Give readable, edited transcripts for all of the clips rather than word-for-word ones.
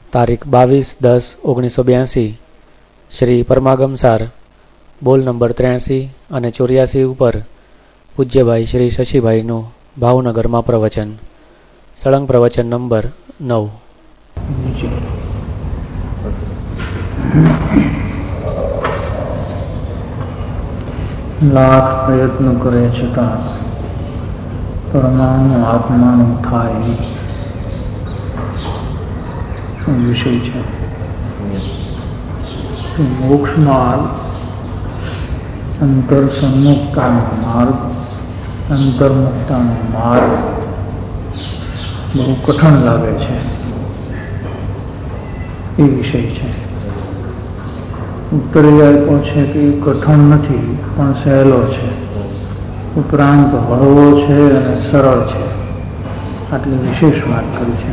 તારીખ 22/10/1982 શ્રી પરમાગમસાર બોલ નંબર 83 અને 84 ઉપર પૂજ્યભાઈ શ્રી શશીભાઈનું ભાવનગરમાં પ્રવચન. સળંગ પ્રવચન નંબર 9. લાખ પ્રયત્ન કરે છતાં પરમાણુ આત્માનું થાય વિષય છે. મોક્ષ માર્ગ, અંતર સન્મુક્તાનો માર્ગ, અંતર્મુક્તાનો માર્ગ બહુ કઠણ લાગે છે એ વિષય છે. ઉત્તરે આપ્યો છે કે એ કઠણ નથી પણ સહેલો છે, ઉપરાંત હળવો છે અને સરળ છે. આટલી વિશેષ વાત કરી છે.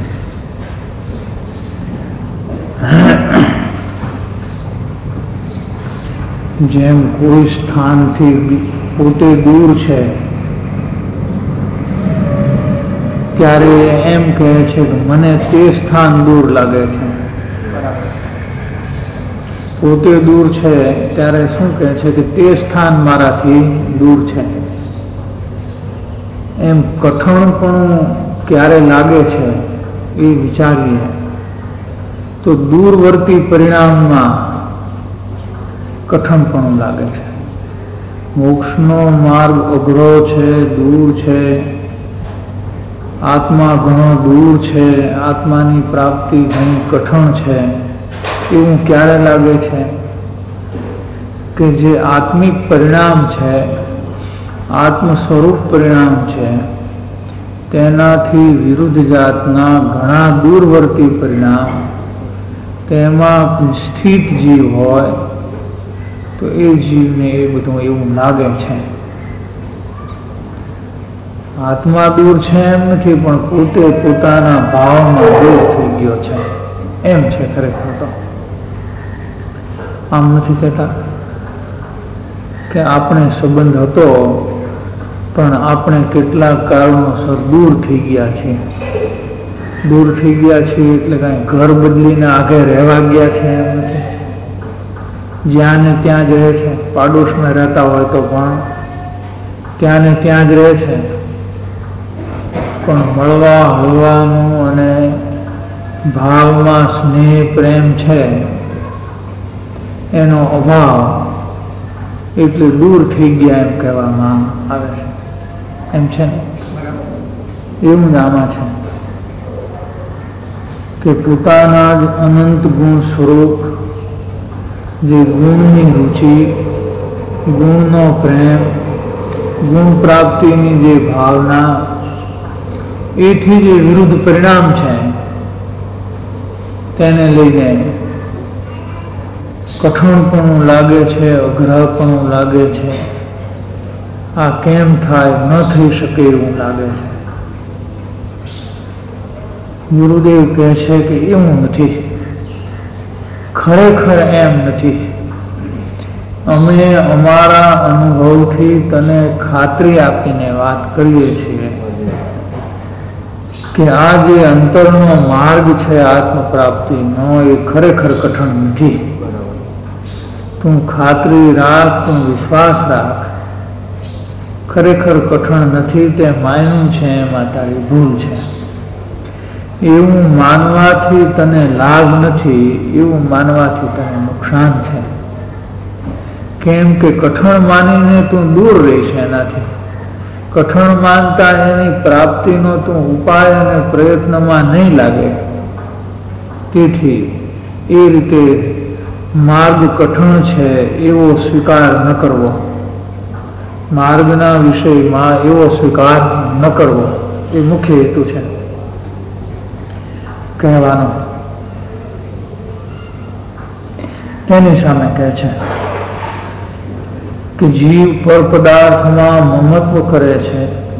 જેમ કોઈ સ્થાનથી પોતે દૂર છે ત્યારે એમ કહે છે કે મને તે સ્થાન દૂર લાગે છે. પોતે દૂર છે ત્યારે શું કહે છે કે તે સ્થાન મારાથી દૂર છે. એમ કઠણપણું ક્યારે લાગે છે એ વિચારીએ તો દૂરવર્તી પરિણામમાં કઠણપણું લાગે છે. મોક્ષનો માર્ગ અઘરો છે, દૂર છે, આત્મા ઘણો દૂર છે, આત્માની પ્રાપ્તિ ઘણી કઠણ છે. એવું ક્યારે લાગે છે કે જે આત્મિક પરિણામ છે, આત્મ સ્વરૂપ પરિણામ છે, તેનાથી વિરુદ્ધ જાતના ઘણા દૂરવર્તી પરિણામ તેમાં સ્થિત જીવ હોય તો એ જીવને એ બધું એવું લાગે છે. આત્મા દૂર છે એમ નથી, પણ પોતે પોતાના ભાવમાં દૂર થઈ ગયો છે એમ છે. ખરેખર તો આમ નથી કહેતા કે આપણે સંબંધ હતો પણ આપણે કેટલાક કારણોસર દૂર થઈ ગયા છીએ. દૂર થઈ ગયા છીએ એટલે કાંઈ ઘર બદલીને આગે રહેવા ગયા છે એમ નથી. જ્યાં ને ત્યાં જ રહે છે. પાડોશમાં રહેતા હોય તો પણ ત્યાં ને ત્યાં જ રહે છે, પણ મળવા હળવાનું અને ભાવમાં સ્નેહ પ્રેમ છે એનો અભાવ, એટલે દૂર થઈ ગયા એમ કહેવામાં આવે છે. એમ છે ને? એવું જ આમાં છે કે પોતાના જ અનંત ગુણ સ્વરૂપ, જે ગુણની રુચિ, ગુણનો પ્રેમ, ગુણ પ્રાપ્તિની જે ભાવના, એથી જે વિરુદ્ધ પરિણામ છે તેને લઈને કઠણપણું લાગે છે, અઘરાપણું લાગે છે. આ કેમ થાય, ન થઈ શકે એવું લાગે છે. ગુરુદેવ કહે છે કે એવું નથી, ખરેખર એમ નથી. અમે અમારા અનુભવથી તને ખાતરી આપીને વાત કરીએ છીએ કે આ જે અંતરનો માર્ગ છે આત્મ પ્રાપ્તિનો, એ ખરેખર કઠણ નથી. તું ખાતરી રાખ, તું વિશ્વાસ રાખ. ખરેખર કઠણ નથી, તે માન્યું છે એમાં તારી ભૂલ છે. એવું માનવાથી તને લાભ નથી, એવું માનવાથી તને નુકસાન છે. કેમ કે કઠણ માનીને તું દૂર રહીશ એનાથી. કઠણ માનતા એની પ્રાપ્તિનો તું ઉપાય અને પ્રયત્નમાં નહીં લાગે. તેથી એ રીતે માર્ગ કઠણ છે એવો સ્વીકાર ન કરવો, માર્ગના વિષયમાં એવો સ્વીકાર ન કરવો, એ મુખ્ય હેતુ છે કહેવાનો. તેની સામે કહે છે કે જીવ પર પદાર્થમાં મમત્વ કરે છે.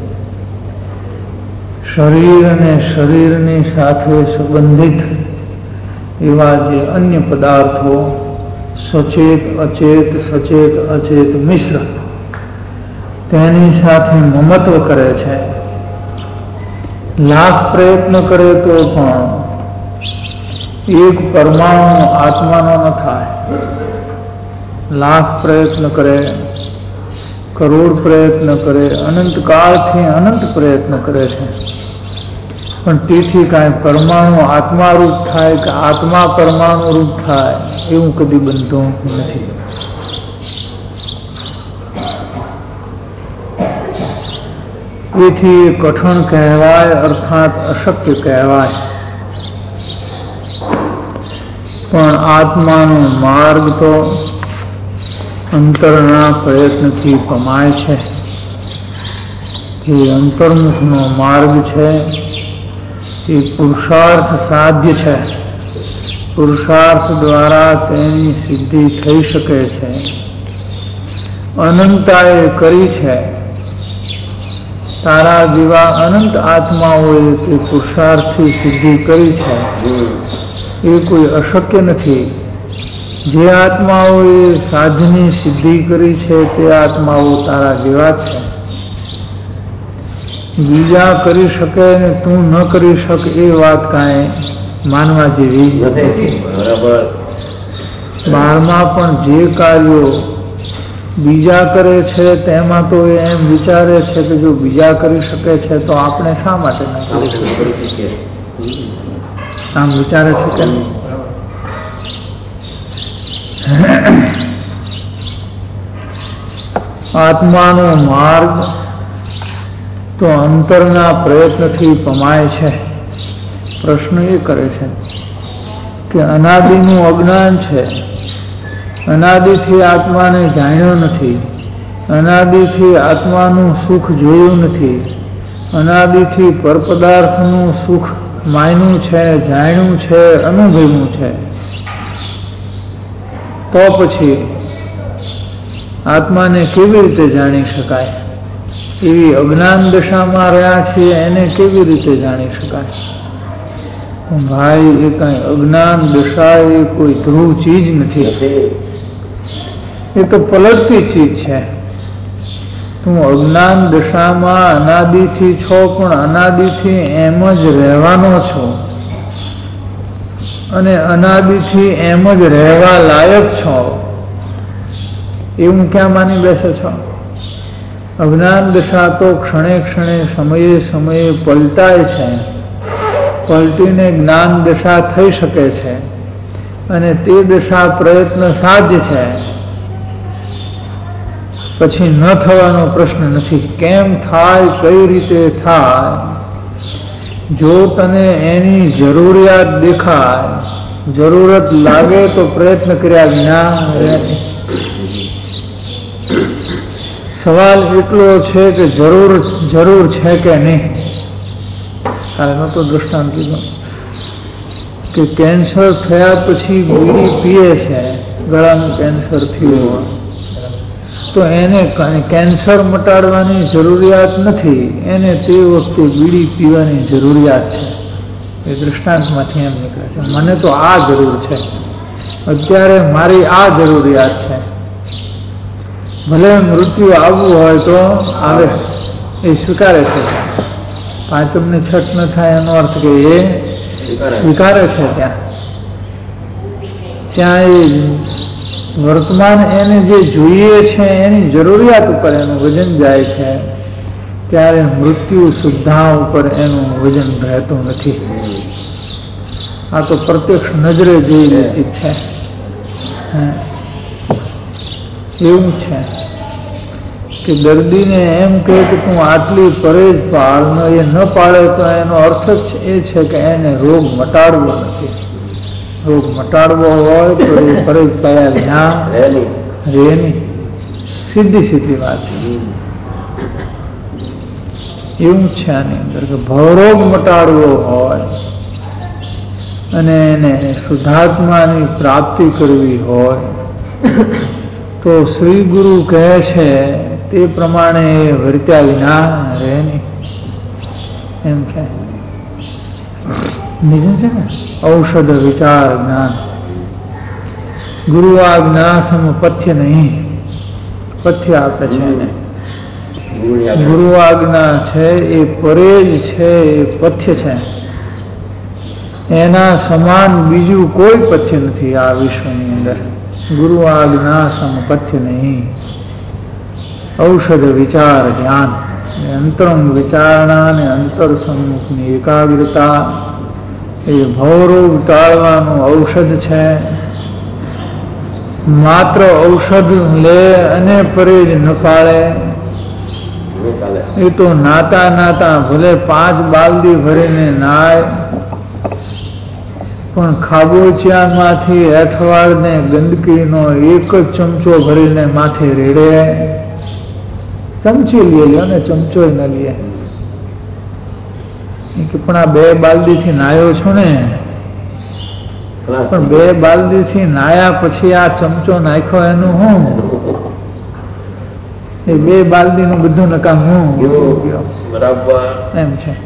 શરીર અને શરીરની સાથે સંબંધિત એવા જે અન્ય પદાર્થો, સચેત અચેત, સચેત અચેત મિશ્ર, તેની સાથે મમત્વ કરે છે. લાખ પ્રયત્ન કરે તો પણ એક પરમાણુ આત્માનો ન થાય. લાખ પ્રયત્ન કરે, કરોડ પ્રયત્ન કરે, અનંત કાળથી અનંત પ્રયત્ન કરે છે, પણ તેથી કાંઈ પરમાણુ આત્મા રૂપ થાય કે આત્મા પરમાણુ રૂપ થાય એવું કદી બનતું નથી. એથી કઠણ કહેવાય, અર્થાત અશક્ય કહેવાય. પણ આત્માનો માર્ગ તો અંતરના પ્રયત્નથી પમાય છે. એ અંતર્મુખનો માર્ગ છે, એ પુરુષાર્થ સાધ્ય છે. પુરુષાર્થ દ્વારા તેની સિદ્ધિ થઈ શકે છે. અનંતાએ કરી છે. તારા જેવા અનંત આત્માઓએ તે પુરુષાર્થથી સિદ્ધિ કરી છે. એ કોઈ અશક્ય નથી. જે આત્માઓએ સાધની સિદ્ધિ કરી છે તે આત્માઓ તારા જેવા છે. બીજા કરી શકે ને તું ન કરી શક એ વાત કાંઈ માનવા જેવી નથી. બહારમાં પણ જે કાર્યો બીજા કરે છે તેમાં તો એમ વિચારે છે કે જો બીજા કરી શકે છે તો આપણે શા માટે ન કરી શકીએ? આમ વિચારે છે કે આત્માનો માર્ગ તો અંતરના પ્રયત્નથી પમાય છે. પ્રશ્ન એ કરે છે કે અનાદિનું અજ્ઞાન છે. અનાદિથી આત્માને જાણ્યો નથી. અનાદિથી આત્માનું સુખ જોયું નથી. અનાદિથી પરપદાર્થનું સુખ માન્યું છે, જાણ્યું છે, અનુભવ્યું છે. તો પછી આત્માને કેવી રીતે જાણી શકાય? એવી અજ્ઞાન દશામાં રહ્યા છીએ એને કેવી રીતે જાણી શકાય? ભાઈ, એ કઈ અજ્ઞાન દશા એ કોઈ ધ્રુવ ચીજ નથી. એ તો પલટતી ચીજ છે. તું અજ્ઞાન દશામાં અનાદિથી છો, પણ અનાદિથી એમ જ રહેવાનો છો અને અનાદિથી એમ જ રહેવા લાયક છો એવું ક્યાં માની બેસે છો? અજ્ઞાન દશા તો ક્ષણે ક્ષણે, સમયે સમયે પલટાય છે. પલટીને જ્ઞાન દશા થઈ શકે છે અને તે દશા પ્રયત્ન સાધ્ય છે. પછી ન થવાનો પ્રશ્ન નથી. કેમ થાય, કઈ રીતે થાય? જો તને એની જરૂરિયાત દેખાય, જરૂરત લાગે તો પ્રયત્ન કર્યા વિના સવાલ એટલો છે કે જરૂર છે કે નહીં? કારણ તો દૃષ્ટાંત કીધું કે કેન્સર થયા પછી બીડી પીએ છે, ગળાનું કેન્સર થયું હોય તો એને કેન્સર મટાડવાની જરૂરિયાત નથી, એને તે વખતે બીડી પીવાની જરૂરિયાત છે. એ દૃષ્ટાંતમાંથી એમ નીકળે છે. મને તો આ જરૂર છે, અત્યારે મારી આ જરૂરિયાત છે. ભલે મૃત્યુ આવવું હોય તો આવે, એ સ્વીકારે છે. પાંચમને છઠ ન થાય એનો અર્થ કે એ સ્વીકારે છે. ત્યાં એ વર્તમાન એને જે જોઈએ છે એની જરૂરિયાત ઉપર એનું વજન જાય છે, ત્યારે મૃત્યુ સુદ્ધા ઉપર એનું વજન રહેતું નથી. આ તો પ્રત્યક્ષ નજરે જોઈ ચીજ છે. એવું છે કે દર્દીને એમ કહે કે તું આટલી પરેજ પાળ, એ ન પાડે તો એનો અર્થ જ એ છે કે એને રોગ મટાડવો નથી. રોગ મટાડવો હોય તો એ પરેજ પાયા વિના રહે નહીં. સીધી વાત છે. એવું છે આની અંદર કે ભવરોગ મટાડવો હોય અને એને શુદ્ધાત્માની પ્રાપ્તિ કરવી હોય તો શ્રી ગુરુ કહે છે તે પ્રમાણે વર્ત્યા વિના રહે નહીં. એમ છે બીજું છે ને ઔષધ વિચાર જ્ઞાન. ગુરુ આજ્ઞા સમ પથ્ય નહીં, પથ્ય આપે છે એને. ગુરુ આજ્ઞા છે એ પરેજ છે, એ પથ્ય છે. એના સમાન બીજું કોઈ પથ્ય નથી આ વિશ્વની અંદર. ગુરુ આજ્ઞા સમ પથ્ય નહીં. ઔષધ વિચાર ધ્યાન, અંતરંગ વિચારણા અને અંતર સન્મુખની એકાગ્રતા એ ભવરોગ ટાળવાનું ઔષધ છે. માત્ર ઔષધ લે અને પરેજ ન પાળે એ તો નાતા નાતા ભલે 5 બાલદી ભરીને નાય, પણ ખાબોચિયામાંથી અઠવાડને ગંદકીનો એક જ ચમચો ભરીને માથે રેડે. ચમચી લે ને ચમચો ન લે કે પણ આ 2 બાલદીથી નાયો છો ને, પણ 2 બાલદીથી નાયા પછી આ ચમચો નાખ્યો એનું હું? એ 2 બાલદીનું બધું નકામ હું એમ છે.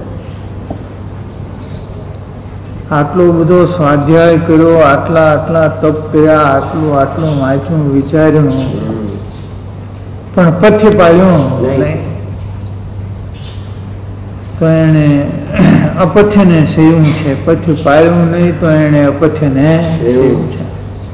આટલો બધો સ્વાધ્યાય કર્યો, આટલા આટલા તપ કર્યા, આટલું આટલું વાંચ્યું વિચાર્યું, પણ પથ્ય પાડ્યું નહીં તો એને અપથ્યને સેવું છે. પથ્ય પાડ્યું નહીં તો એને અપથ્યને સેવું છે.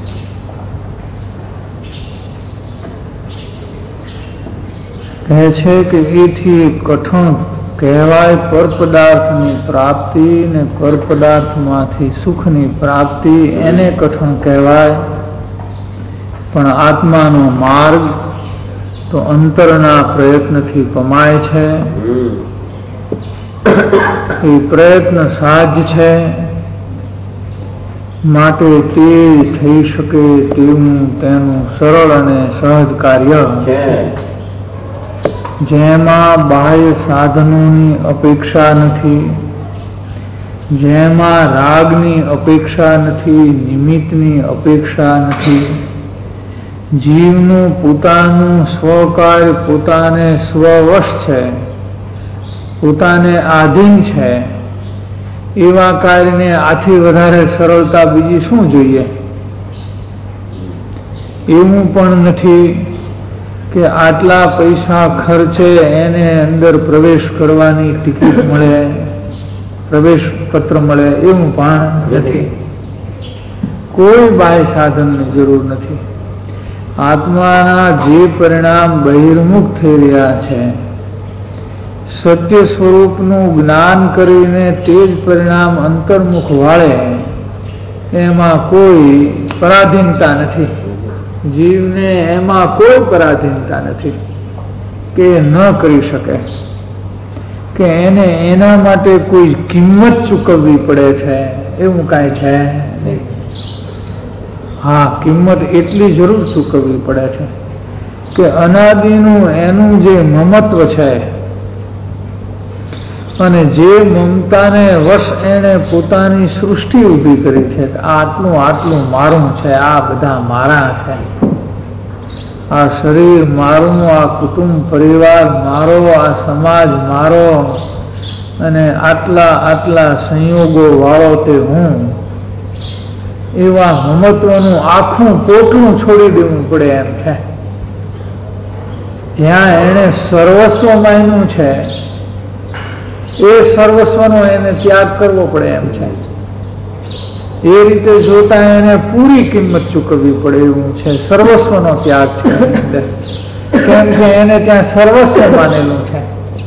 કહે છે કે એથી કઠણ કહેવાય પર પદાર્થની પ્રાપ્તિ ને પર પદાર્થમાંથી સુખની પ્રાપ્તિ, એને કઠણ કહેવાય. પણ આત્માનો માર્ગ તો અંતરના પ્રયત્નથી કમાય છે. એ પ્રયત્ન સાધ્ય છે, માટે તે થઈ શકે તેવું તેનું સરળ અને સહજ કાર્ય છે. જેમાં બાહ્ય સાધનોની અપેક્ષા નથી, જેમાં રાગની અપેક્ષા નથી, નિમિત્તની અપેક્ષા નથી, જીવનું પોતાનું સ્વકાર્ય પોતાને સ્વવશ છે, પોતાને આધીન છે, એવા કાર્યને આથી વધારે સરળતા બીજી શું જોઈએ? એવું પણ નથી કે આટલા પૈસા ખર્ચે એને અંદર પ્રવેશ કરવાની ટિકિટ મળે, પ્રવેશ પત્ર મળે, એવું પણ નથી. કોઈ બાહ્ય સાધનની જરૂર નથી. આત્માના જે પરિણામ બહિર્મુખ થઈ રહ્યા છે, સત્ય સ્વરૂપનું જ્ઞાન કરીને તે જ પરિણામ અંતર્મુખ વાળે, એમાં કોઈ પરાધીનતા નથી. જીવને એમાં કોઈ પરાધીનતા નથી કે ન કરી શકે, કે એને એના માટે કોઈ કિંમત ચૂકવવી પડે છે, એવું કાંઈ છે નહીં. હા, કિંમત એટલી જરૂર ચૂકવવી પડે છે કે અનાદિનું એનું જે મમત્વ છે અને જે મમતાને વશ એને પોતાની સૃષ્ટિ ઊભી કરી છે. આટલું આટલું મારું છે, આ બધા મારા છે, આ શરીર મારું, આ કુટુંબ પરિવાર મારો, આ સમાજ મારો, અને આટલા આટલા સંયોગો વાળો તે હું. એવા મમત્વનું આખું પોટલું છોડી દેવું પડે એમ છે. જ્યાં એને સર્વસ્વ માન્યું છે એ સર્વસ્વનો એને ત્યાગ કરવો પડે એમ છે. એ રીતે જોતા એને પૂરી કિંમત ચૂકવવી પડે એવું છે. સર્વસ્વનો ત્યાગ છે, કેમ કે એને ત્યાં સર્વસ્વ માનેલું છે.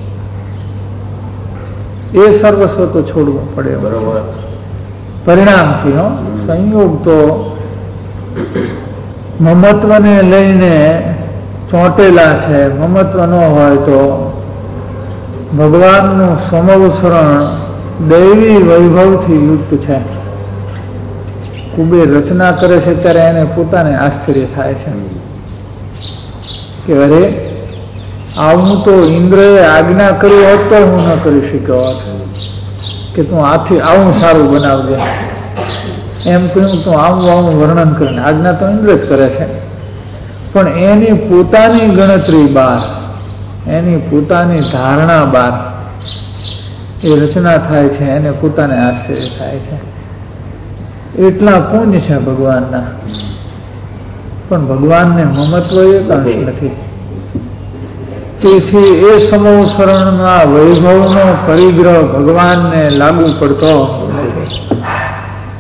એ સર્વસ્વ તો છોડવું પડે. બરોબર. પરિણામથી સંયોગ તો મમત્વને લઈને ચોંટેલા છે. મમત્વ ન હોય તો ભગવાનનું સમવસરણ દૈવી વૈભવથી યુક્ત છે. કુબેર રચના કરે છે ત્યારે એને પોતાને આશ્ચર્ય થાય છે કે અરે, આવું તો ઇન્દ્રએ આજ્ઞા કરી હોત તો હું ન કરી શક્યો હોત કે તું આથી આવું સારું બનાવજે, એમ કહ્યું. તું આવું વર્ણન કરીને આજ્ઞા તો ઇન્દ્ર જ કરે છે, પણ એની પોતાની ગણતરી બહાર, એની પોતાની ધારણા બહાર એ રચના થાય છે, એને પોતાને આશ્ચર્ય થાય છે. એટલા પુણ્ય છે ભગવાનના, પણ ભગવાનને મમત્વ એક અંશ નથી. તેથી એ સમવસરણના વૈભવનો પરિગ્રહ ભગવાનને લાગુ પડતો નથી.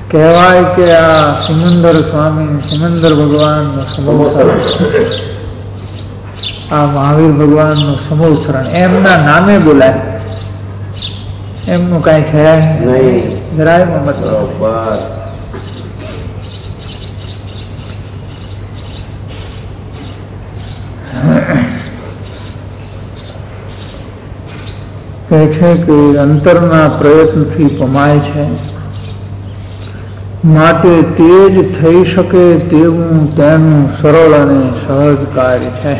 કહેવાય કે આ સિમંદર સ્વામી, સિમંદર ભગવાનનું સમોસરણ, આ મહાવીર ભગવાનનું સમોસરણ એમના નામે બોલાય, એમનું કઈ છે નહીં, જરાય મતલબ. કહે છે કે અંતરના પ્રયત્નથી પમાય છે, માટે તેજ થઈ શકે તેવું તેનું સરળ અને સહજ કાર્ય છે.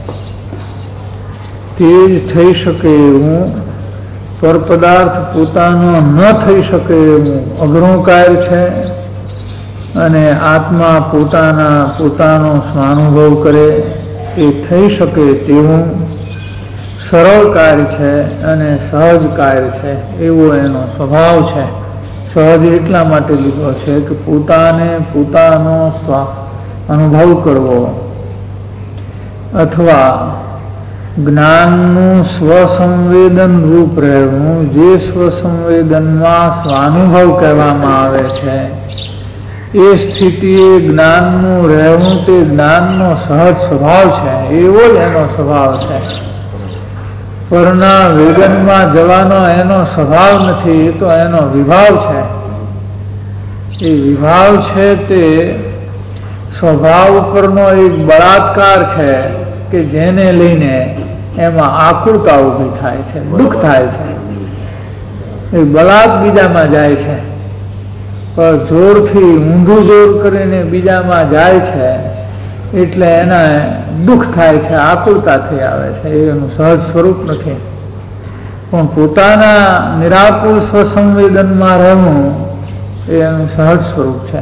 તેજ થઈ શકે એવું પરપદાર્થ પોતાનો ન થઈ શકે એવું અઘરું કાર્ય છે, અને આત્મા પોતાનો સ્વાનુભવ કરે એ થઈ શકે તેવું સરળ કાર્ય છે અને સહજ કાર્ય છે, એવો એનો સ્વભાવ છે. સહજ એટલા માટે લીધો છે કે પોતાનો અનુભવ કરવો અથવા જ્ઞાનનું સ્વસંવેદન રૂપ રહેવું, જે સ્વસંવેદનમાં સ્વાનુભવ કહેવામાં આવે છે, એ સ્થિતિએ જ્ઞાનનું રહેવું તે જ્ઞાનનો સહજ સ્વભાવ છે, એવો જ એનો સ્વભાવ છે. પરના વેદનમાં જવાનો એનો સ્વભાવ નથી, એ તો એનો વિભાવ છે. એ વિભાવ છે તે સ્વભાવ ઉપરનો એક બળાત્કાર છે કે જેને લઈને એમાં આકુળતા ઊભી થાય છે, દુઃખ થાય છે, એ બળાત બીજામાં જાય છે, પણ જોરથી ઊંધું જોર કરીને બીજામાં જાય છે એટલે એના દુઃખ થાય છે, આકુળતા થઈ આવે છે. એનું સહજ સ્વરૂપ નથી. પણ પોતાના નિરાકુળ સ્વસંવેદનમાં રહેવું એ એનું સહજ સ્વરૂપ છે.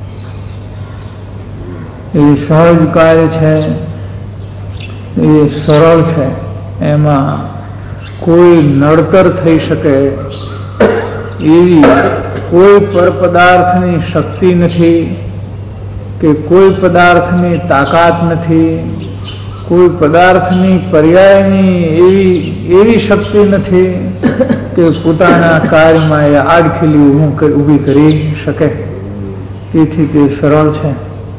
એ સહજ કાર્ય છે, એ સરળ છે, એમાં કોઈ નડતર થઈ શકે એવી કોઈ પરપદાર્થની શક્તિ નથી કે કોઈ પદાર્થની તાકાત નથી, કોઈ પદાર્થની પર્યાયની એવી શક્તિ નથી કે પોતાના કાર્યમાં એ આડખીલી ઊભી કરી શકે. તેથી તે સરળ છે.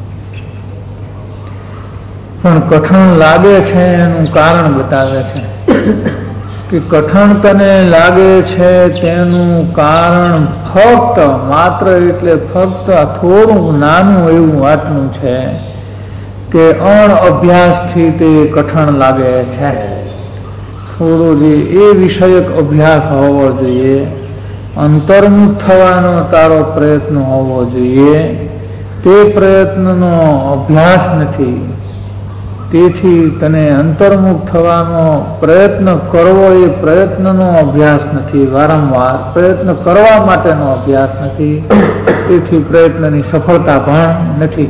પણ કઠણ લાગે છે એનું કારણ બતાવે છે કે કઠણ તને લાગે છે તેનું કારણ ફક્ત માત્ર એટલે ફક્ત થોડું નાનું એવું આટલું છે કે અભ્યાસથી તે કઠણ લાગે છે. થોડો જે એ વિષયક અભ્યાસ હોવો જોઈએ, અંતર્મુખ થવાનો તારો પ્રયત્ન હોવો જોઈએ, તે પ્રયત્નનો અભ્યાસ નથી. તેથી તને અંતર્મુખ થવાનો પ્રયત્ન કરવો એ પ્રયત્નનો અભ્યાસ નથી, વારંવાર પ્રયત્ન કરવા માટેનો અભ્યાસ નથી. તેથી પ્રયત્નની સફળતા પણ નથી.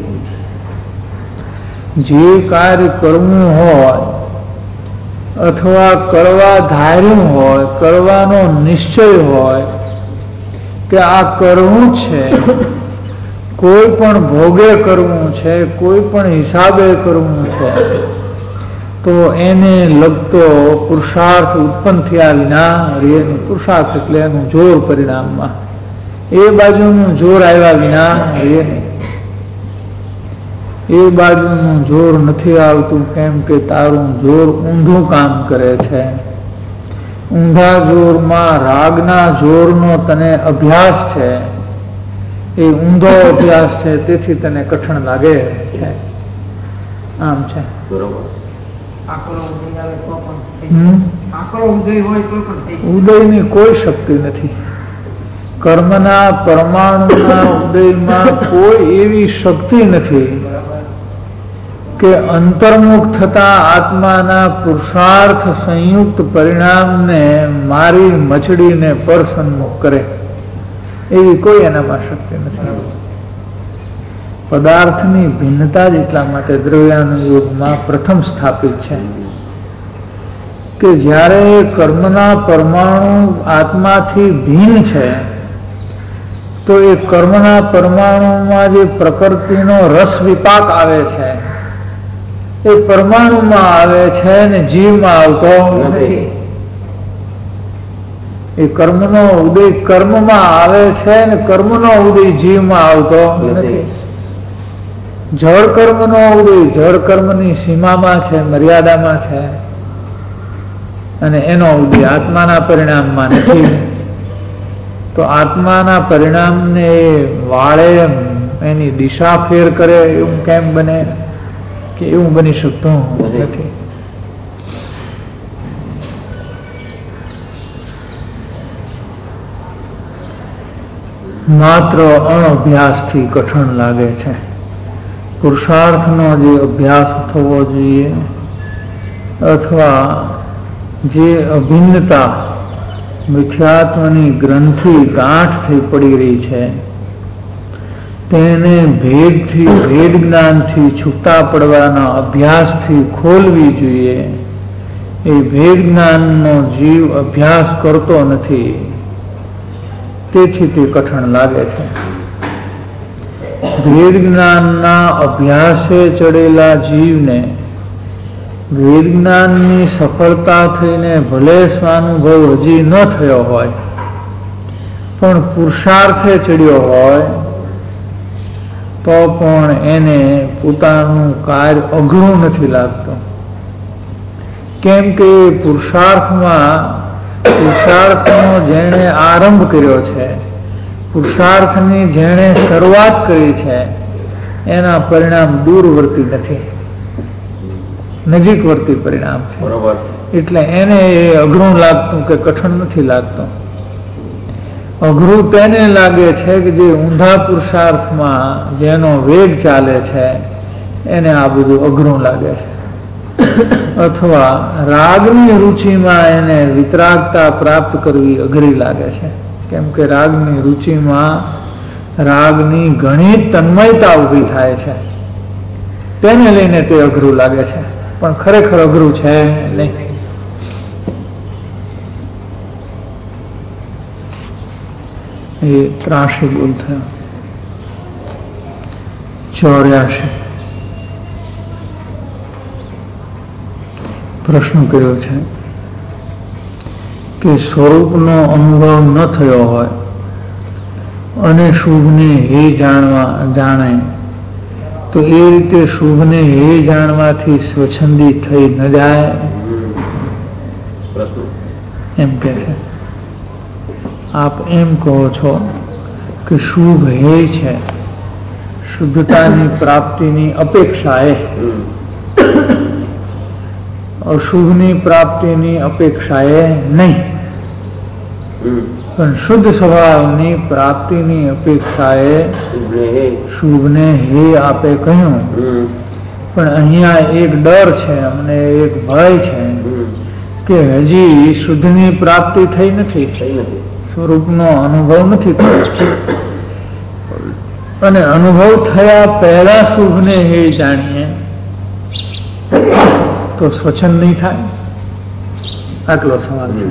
જે કાર્ય કરવું હોય અથવા કરવા ધાર્યું હોય, કરવાનો નિશ્ચય હોય કે આ કરવું છે, કોઈ પણ ભોગે કરવું છે, કોઈ પણ હિસાબે કરવું છે, તો એને લગતો પુરુષાર્થ ઉત્પન્ન થયા વિના રહે. પુરુષાર્થ એટલે એનું જોર પરિણામમાં એ બાજુનું જોર આવ્યા વિના રહે નહીં. એ બાજુનું જોર નથી આવતું કેમ કે તારું જોર ઊંધું કામ કરે છે. ઊંધા જોરમાં રાગના જોરનો તને અભ્યાસ છે, એ ઊંધો અભ્યાસ છે, તેથી તને કઠણ લાગે છે. આમ છે. ઉદયની કોઈ શક્તિ નથી. કર્મના પરમાણુના ઉદયમાં કોઈ એવી શક્તિ નથી કે અંતર્મુખ થતા આત્માના પુરુષાર્થ સંયુક્ત પરિણામને મારી મચડીને પર સન્મુખ કરે. એવી કોઈ એનામાં શક્તિ નથી. પદાર્થની ભિન્નતા જ એટલા માટે દ્રવ્યાનું યુગમાં પ્રથમ સ્થાપિત છે કે જ્યારે કર્મના પરમાણુ આત્માથી ભિન્ન છે તો એ કર્મના પરમાણુમાં જે પ્રકૃતિનો રસ વિપાક આવે છે એ પરમાણુમાં આવે છે ને જીવમાં આવતો નથી. એ કર્મનો ઉદય કર્મમાં આવે છે ને કર્મનો ઉદય જીવમાં આવતો નથી. જળ કર્મનો ઉદય જળ કર્મની સીમામાં છે, મર્યાદામાં છે, અને એનો ઉદય આત્માના પરિણામમાં નથી. તો આત્માના પરિણામને વાળે એની દિશા ફેર કરે એવું કેમ બને? કે એવું બની શકતું નથી. માત્ર અણઅભ્યાસથી કઠણ લાગે છે. પુરુષાર્થનો જે અભ્યાસ થવો જોઈએ, અથવા જે અભિન્નતા મિથ્યાત્વની ગ્રંથિ ગાંઠ થઈ પડી રહી છે, તેને ભેદ જ્ઞાનથી છૂટા પડવાના અભ્યાસથી ખોલવી જોઈએ. એ ભેદ જ્ઞાનનો જીવ અભ્યાસ કરતો નથી, તેથી તે કઠણ લાગે છે. ભેદ જ્ઞાનના અભ્યાસે ચડેલા જીવને વેદ જ્ઞાનની સફળતા થઈને ભલે સ્વાનુભવ હજી ન થયો હોય, પણ પુરુષાર્થે ચડ્યો હોય તો પણ એને પોતાનું કાર્ય અઘરું નથી લાગતું. કેમ કે પુરુષાર્થનો જેણે આરંભ કર્યો છે, પુરુષાર્થની જેણે શરૂઆત કરી છે, એના પરિણામ દૂરવર્તી નથી, નજીકવર્તી પરિણામ છે. એટલે એને એ અઘરું લાગતું કે કઠણ નથી લાગતું. અઘરું તેને લાગે છે કે જે ઊંધા પુરુષાર્થમાં જેનો વેગ ચાલે છે એને આ બધું અઘરું લાગે છે. અથવા રાગની રુચિમાં એને વિતરાગતા પ્રાપ્ત કરવી અઘરી લાગે છે. કેમ કે રાગની રુચિમાં રાગની ઘણી તન્મયતા ઊભી થાય છે, તેને લઈને તે અઘરું લાગે છે. પણ ખરેખર અઘરું છે નહીં. એ 83 બોલ થયો. 84 પ્રશ્ન કર્યો છે કે સ્વરૂપનો અનુભવ ન થયો હોય અને શુભને હે જાણે તો એ રીતે શુભને હે જાણવાથી સ્વચ્છંદી થઈ ન જાય? એમ કે છે. આપ એમ કહો છો કે શુભ હે છે, શુદ્ધતાની પ્રાપ્તિની અપેક્ષાએ, અશુભની પ્રાપ્તિની અપેક્ષાએ નહીં, પણ શુદ્ધ સ્વભાવની પ્રાપ્તિની અપેક્ષાએ શુભને હે આપે કહ્યું. પણ અહીંયા એક ડર છે અને એક ભય છે કે હજી શુદ્ધની પ્રાપ્તિ થઈ નથી, સ્વરૂપનો અનુભવ નથી થયો, અને અનુભવ થયા પહેલા શુભને હે જાણીએ તો સ્વચ્છંદ નહીં થાય. આટલો સવાલ છે.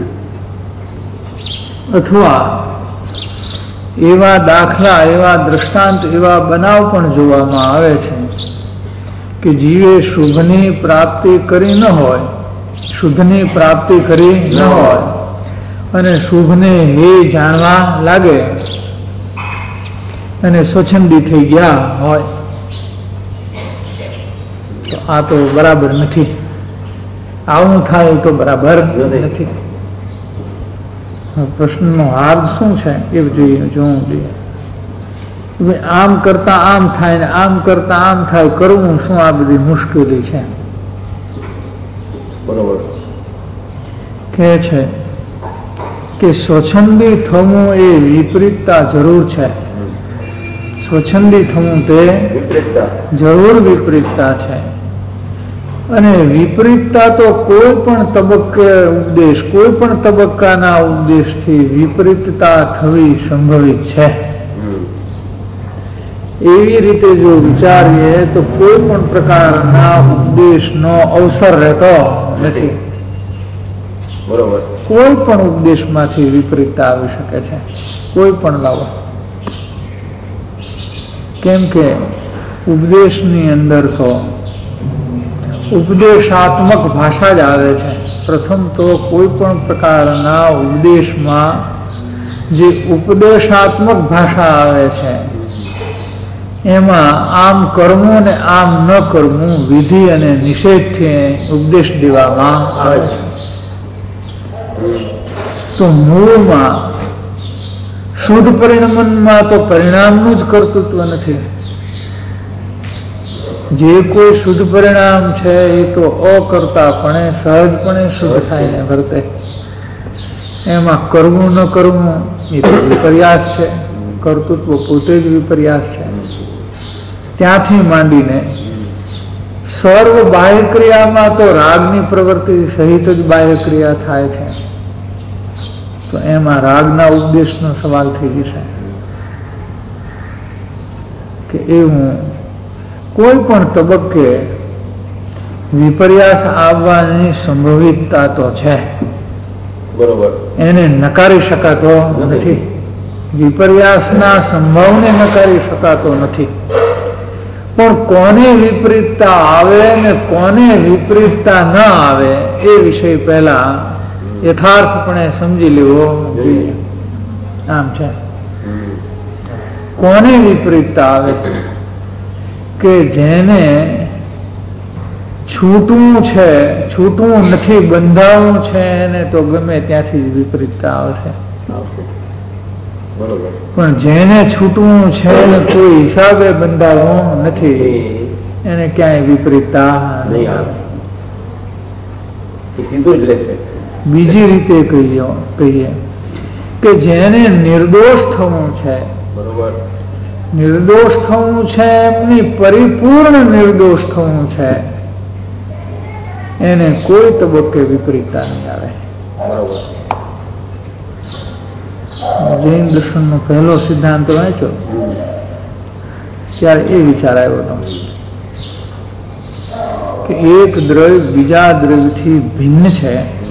અથવા એવા દાખલા, એવા દ્રષ્ટાંત, એવા બનાવ પણ જોવામાં આવે છે કે જીવે શુભની પ્રાપ્તિ કરી ન હોય, શુદ્ધની પ્રાપ્તિ કરી ન હોય અને શુભને હે જાણવા લાગે અને સ્વચ્છંદી થઈ ગયા હોય, તો આ તો બરાબર નથી. આવું થાય તો બરાબર નથી. પ્રશ્નનો હાર્દ શું છે એ જોવું જોઈએ. આમ કરતા આમ થાય ને આમ કરતા આમ થાય, કરવું શું? આ બધી મુશ્કેલી છે. બરોબર કે છે કે સ્વચ્છંદી થવું એ વિપરીતતા જરૂર છે. સ્વચ્છંદી થવું તે જરૂર વિપરીતતા છે. અને વિપરીતતા તો કોઈ પણ તબક્કે ઉપદેશ, કોઈ પણ તબક્કાના ઉપદેશથી વિપરીતતા થવી સંભવિત છે. એવી રીતે જો વિચારીએ તો કોઈ પણ પ્રકારના ઉપદેશનો અવસર રહેતો નથી. બરોબર. કોઈ પણ ઉપદેશમાંથી વિપરીતતા આવી શકે છે, કોઈ પણ લાવો. કેમ કે ઉપદેશની અંદર તો ઉપદેશાત્મક ભાષા જ આવે છે. પ્રથમ તો કોઈ પણ પ્રકારના ઉપદેશમાં જે ઉપદેશાત્મક ભાષા આવે છે એમાં આમ કરવું ને આમ ન કરવું વિધિ અને નિષેધથી ઉપદેશ દેવામાં આવે છે. તો મૂળમાં શુદ્ધ પરિણમનમાં તો પરિણામનું જ કર્તૃત્વ નથી. જે કોઈ શુદ્ધ પરિણામ છે એ તો અકર્તાપણે સહજપણે શુદ્ધ થાય ને વર્તે. એમાં કરવું ન કરવું એ તો વિપર્યાસ છે, કર્તૃત્વ પોતે જ વિપર્યાસ છે. ત્યાંથી માંડીને સર્વ બાહ્ય ક્રિયામાં તો રાગની પ્રવૃત્તિ સહિત જ બાહ્ય ક્રિયા થાય છે. તો એમાં રાગના ઉપદેશનો સવાલ થઈ જશે કે એવું કોઈ પણ તબક્કે વિપર્યાસ આવવાની સંભવિતતા તો છે, બરોબર, એને નકારી શકાતો નથી. વિપર્યાસના સંભાવને નકારી શકાતો નથી. પણ કોને વિપરીતતા આવે ને કોને વિપરીતતા ન આવે એ વિષય પહેલા યથાર્થપણે સમજી લેવો જોઈએ. આમ છે, કોને વિપરીતતા આવે કે જેને છૂટવું છે, છૂટવું નથી, બંધાવું છે એને તો ગમે ત્યાંથી જ વિપરીતતા આવશે. પણ જેને છૂટવું છે ને કોઈ હિસાબે બંધાવવું નથી એને ક્યાંય વિપરીતતા નહીં આવે. બીજી રીતે કહીએ કે જેને નિર્દોષ થવું છે, બરોબર, નિર્દોષ થવું છે એમની પરિપૂર્ણ નિર્દોષ થવું છે એને કોઈ તબક્કે વિપરીતતા નહીં આવે. જૈન દર્શનનો પહેલો સિદ્ધાંત વાંચ્યો ત્યારે એ વિચાર આવ્યો હતો કે એક દ્રવ્ય બીજા દ્રવ્યથી ભિન્ન છે.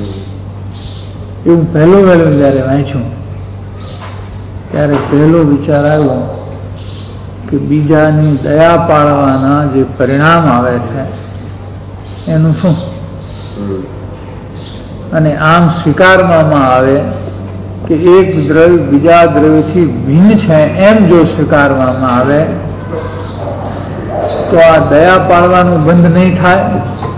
એવું પહેલું જયારે વાંચ્યું ત્યારે પહેલો વિચાર આવ્યો કે બીજાની દયા પાળવાના જે પરિણામ આવે છે એનું શું, અને આમ સ્વીકારવામાં આવે કે એક દ્રવ્ય બીજા દ્રવ્યથી ભિન્ન છે એમ જો સ્વીકારવામાં આવે તો આ દયા પાળવાનું બંધ નહીં થાય.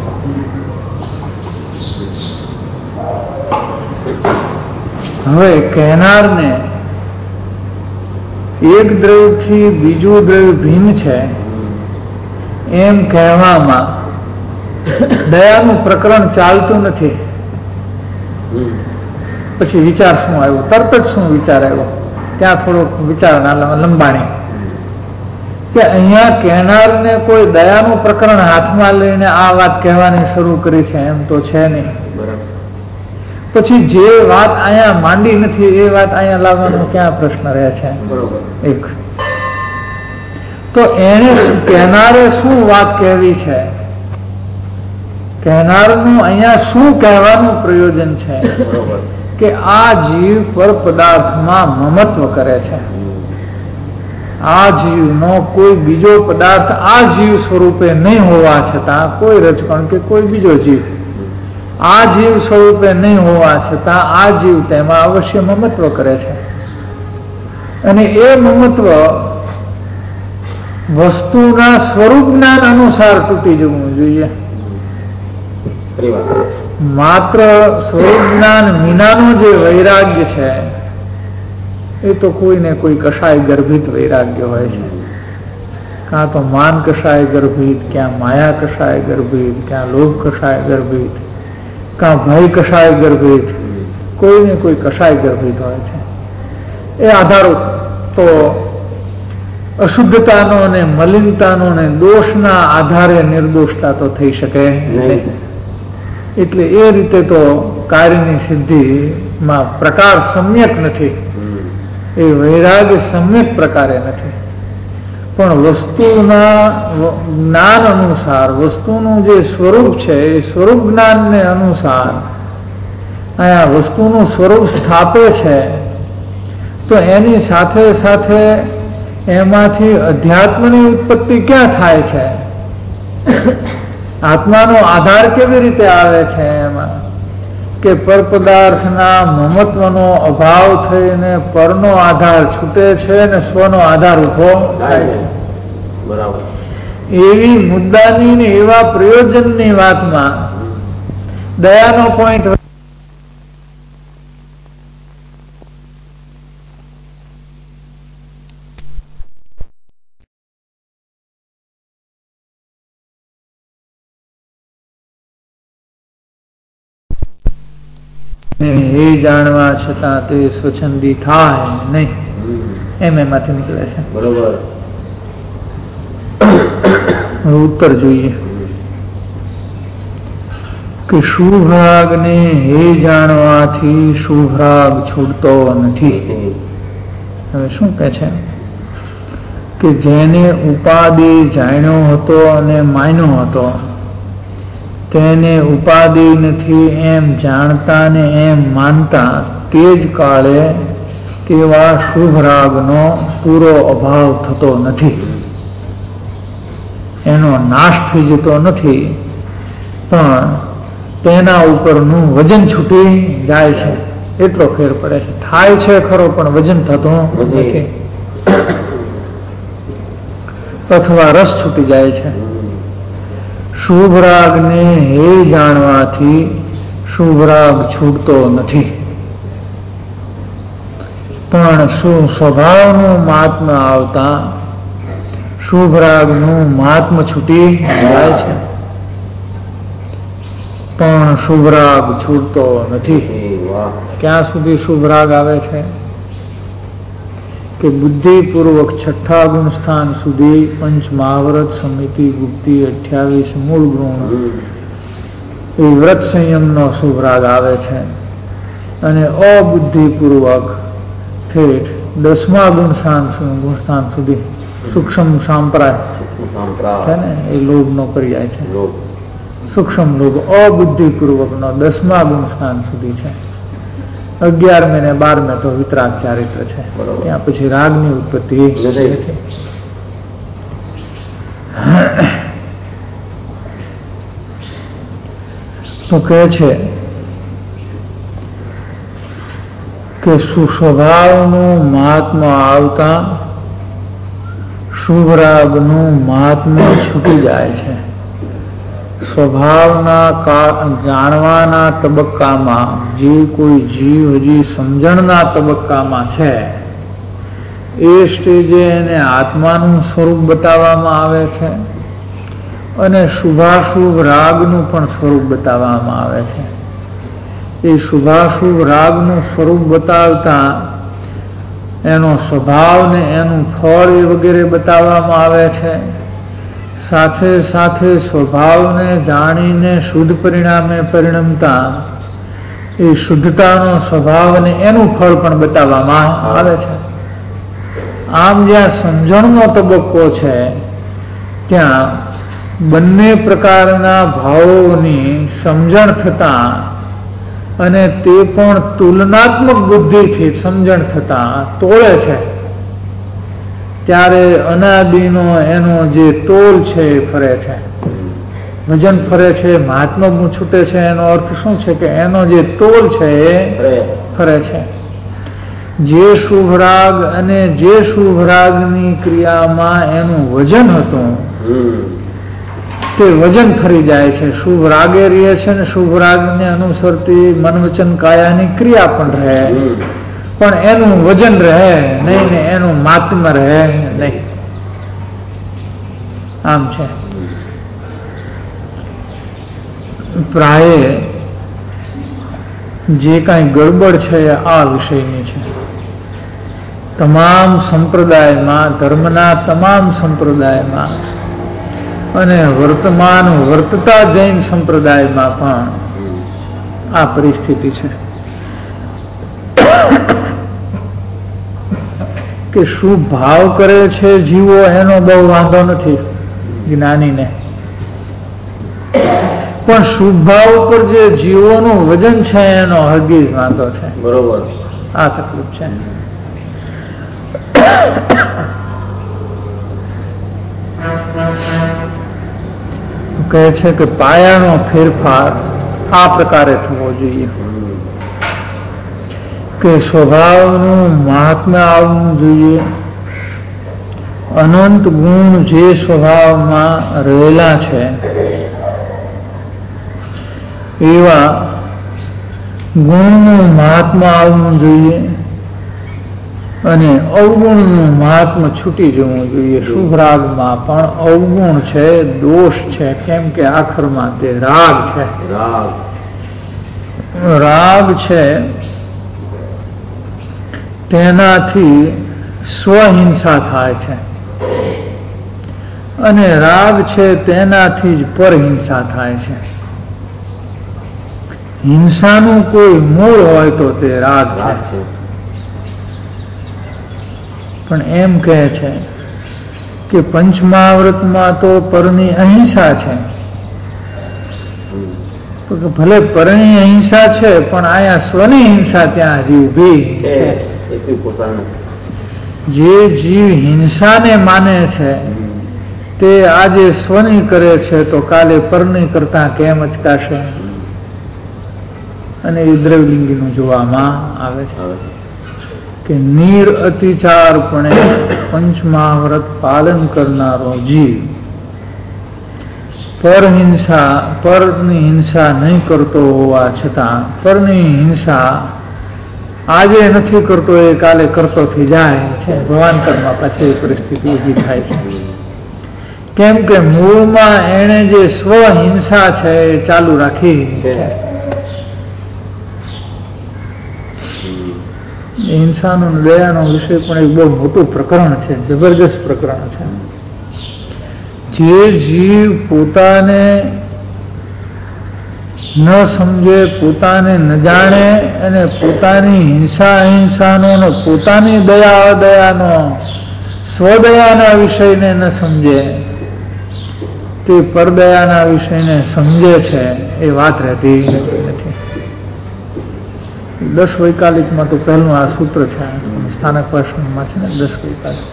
હવે કહેનારને એક દ્રવ્યથી બીજું દ્રવ્ય ભિન્ન છે એમ કહેવામાં દયાનું પ્રકરણ ચાલતું નથી. પછી વિચાર શું આવ્યો, તરત જ શું વિચાર આવ્યો, ત્યાં થોડોક વિચાર લંબાણી કે અહીંયા કહેનારને કોઈ દયાનું પ્રકરણ હાથમાં લઈને આ વાત કહેવાની શરૂ કરી છે એમ તો છે નહીં. પછી જે વાત અહીંયા માંડી નથી એ વાત અહીંયા લાવવાનો ક્યાં પ્રશ્ન રહે છે. એક તો એને કહેનારે શું વાત કહેવી છે, કહેનારનું અહીંયા શું કહેવાનું પ્રયોજન છે કે આ જીવ પર પદાર્થમાં મમત્વ કરે છે. આ જીવનો કોઈ બીજો પદાર્થ આ જીવ સ્વરૂપે નહીં હોવા છતાં કોઈ રજકણ કે કોઈ બીજો જીવ આ જીવ સ્વરૂપે નહીં હોવા છતાં આ જીવ તેમાં અવશ્ય મમત્વ કરે છે. અને એ મમત્વ વસ્તુના સ્વરૂપ જ્ઞાન અનુસાર તૂટી જવું જોઈએ. માત્ર સ્વરૂપ જ્ઞાન વિનાનો જે વૈરાગ્ય છે એ તો કોઈને કોઈ કશાય ગર્ભિત વૈરાગ્ય હોય છે. કાં તો માન કશાય ગર્ભિત, ક્યાં માયા કશાય ગર્ભિત, ક્યાં લોભ કશાય ગર્ભિત, કાં ભય કશાય ગર્ભિત, કોઈને કોઈ કશાય ગર્ભિત હોય છે. એ આધારો તો અશુદ્ધતાનો અને મલિનતાનો અને દોષના આધારે નિર્દોષતા તો થઈ શકે નહીં. એટલે એ રીતે તો કાર્યની સિદ્ધિમાં પ્રકાર સમ્યક નથી, એ વૈરાગ્ય સમ્યક પ્રકારે નથી. પણ વસ્તુના જ્ઞાન અનુસાર વસ્તુનું જે સ્વરૂપ છે એ સ્વરૂપ જ્ઞાનને અનુસાર અહીંયા વસ્તુનું સ્વરૂપ સ્થાપે છે તો એની સાથે સાથે એમાંથી અધ્યાત્મની ઉત્પત્તિ ક્યાં થાય છે, આત્માનો આધાર કેવી રીતે આવે છે એમાં, કે પરપદાર્થના મમત્વનો અભાવ થઈને પરનો આધાર છૂટે છે ને સ્વનો આધાર ઉભો થાય છે. બરાબર. એવી મુદ્દાની ને એવા પ્રયોજનની વાતમાં દયાનો પોઈન્ટ એ જાણવા છતાં તે સ્વચ્છંદી થાય નહીં એમ એમાંથી નીકળે છે. બરોબર. ઉત્તર જોઈએ કે શુભરાગને હે જાણવાથી શુભરાગ છૂટતો નથી. હવે શું કહે છે કે જેને ઉપાધિ જાણ્યો હતો અને માન્યો હતો તેને ઉપાધિ નથી એમ જાણતા ને એમ માનતા તે જ કાળે તેવા શુભરાગનો પૂરો અભાવ થતો નથી, એનો નાશ થઈ જતો નથી, પણ તેના ઉપરનું વજન છૂટી જાય છે એટલો ફેર પડે છે. થાય છે ખરો પણ વજન થતું નથી અથવા રસ છૂટી જાય છે. શુભરાગને હે જાણવાથી શુભરાગ છૂટતો નથી, પણ શું સ્વભાવનું મહાત્મ્ય આવતા શુભરાગનું મહાત્મ્ય છૂટી જાય છે, પણ શુભરાગ છૂટતો નથી. ક્યાં સુધી શુભરાગ આવે છે કે બુદ્ધિપૂર્વક છઠ્ઠા ગુણ સ્થાન સુધી પંચ મહાવ્રત સમિતિ ગુપ્તિ 28 મૂળ ગુણ એ વ્રત સંયમનો શુભરાગ આવે છે, અને અબુદ્ધિપૂર્વક ઠેઠ 10મા ગુણ સ્થાન સુધી સૂક્ષ્મ સાંપ્રાય છે ને એ લોભનો પર્યાય છે. સૂક્ષ્મ લોભ અબુદ્ધિપૂર્વકનો 10મા ગુણ સ્થાન સુધી છે. 11મે ને 12મે તો વિતરાગ ચારિત્ર છે, ત્યાં પછી રાગની ઉત્પત્તિ નથી. તો કહે છે કે સુસ્વભાવનું મહાત્મા આવતા શુભરાગનું મહાત્મ્ય છૂટી જાય છે. સ્વભાવના જાણવાના તબક્કામાં જે કોઈ જીવ હજી સમજણના તબક્કામાં છે એ સ્ટેજે એને આત્માનું સ્વરૂપ બતાવવામાં આવે છે અને શુભાશુભ રાગનું પણ સ્વરૂપ બતાવવામાં આવે છે. એ શુભાશુભ રાગનું સ્વરૂપ બતાવતા એનો સ્વભાવ ને એનું ફળ વગેરે બતાવવામાં આવે છે. સાથે સાથે સ્વભાવને જાણીને શુદ્ધ પરિણામે પરિણમતા એ શુદ્ધતાનો સ્વભાવ અને એનું ફળ પણ બતાવવામાં આવે છે. આમ જ્યાં સમજણનો તબક્કો છે ત્યાં બંને પ્રકારના ભાવોની સમજણ થતા અને તે પણ તુલનાત્મક બુદ્ધિથી સમજણ થતા તોળે છે, ત્યારે અનાદિનો એનો જે તોલ છે એ ફરે છે, વજન ફરે છે, મહાત્મા છૂટે છે. એનો અર્થ શું છે કે એનો જે તોલ છે એ ફરે છે. જે શુભરાગ અને જે શુભરાગની ક્રિયામાં એનું વજન હતું તે વજન ફરી જાય છે. શુભ રાગે રહે છે ને શુભ રાગને અનુસરતી મન વચન કાયાની ક્રિયા પણ રહે, પણ એનું વજન રહે નહીં ને એનું મહાત્મ્ય રહે નહીં. આમ છે. પ્રાય જે કાંઈ ગડબડ છે આ વિષયની છે. તમામ સંપ્રદાયમાં, ધર્મના તમામ સંપ્રદાયમાં અને વર્તમાન વર્તતા જૈન સંપ્રદાયમાં પણ આ પરિસ્થિતિ છે કે શું ભાવ કરે છે જીવો એનો બહુ વાંધો નથી જ્ઞાનીને, પણ શુભ ભાવ ઉપર જે જીવોનું વજન છે એનો હરગીજ વાંધો છે. બરોબર. આ તકલીફ છે. કહે છે કે પાયાનો ફેરફાર આ પ્રકારે થવો જોઈએ. કે સ્વભાવનું મહાત્મ્ય આવવું જોઈએ. અનંત ગુણ જે સ્વભાવમાં રહેલા છે એવા ગુણનું મહાત્મા આવવું જોઈએ અને અવગુણનું મહાત્મા છૂટી જવું જોઈએ. શુભ રાગમાં પણ અવગુણ છે, દોષ છે, કેમ કે આખરમાં તે રાગ છે. રાગ છે તેનાથી સ્વહિંસા થાય છે અને રાગ છે તેનાથી જ પરહિંસા થાય છે. હિંસાનું કોઈ મૂળ હોય તો તે રાગ છે. પણ એમ કહે છે કે પંચમહાવ્રતમાં તો પરની અહિંસા છે. ભલે પરની અહિંસા છે પણ આયા સ્વની હિંસા ત્યાં હજી ઊભી છે. જે જીવ હિંસાને માને છે તે આજે સ્વની કરે છે તો કાલે પરની કરતા કેમ અચકાશે? અને એ દ્રવલિંગીનું જોવામાં આવે છે કે નિર અતિચારપણે પંચમહાવ્રત પાલન કરનારો જીવ પરની હિંસા નહીં કરતો હોવા છતાં પરની હિંસા આજે નથી કરતો એ કાલે કરતો થઈ જાય છે. ભગવાન કર્મમાં પાછી એ પરિસ્થિતિ ઊભી થાય છે. કેમ કે મૂળમાં એણે જે સ્વહિંસા છે એ ચાલુ રાખી છે. હિંસાનો દયાનો વિષય પણ એક બહુ મોટું પ્રકરણ છે, જબરજસ્ત પ્રકરણ છે. જે જીવ પોતાને ન સમજે, પોતાને ન જાણે અને પોતાની હિંસા અહિંસાનો ને પોતાની દયા અદયાનો સ્વદયાના વિષયને ન સમજે, તે પરદયાના વિષયને સમજે છે એ વાત રહેતી નથી. 10 વૈકાલિકમાં તો પહેલું આ સૂત્ર છે, સ્થાનક ભાષણમાં છે ને 10 વૈકાલિક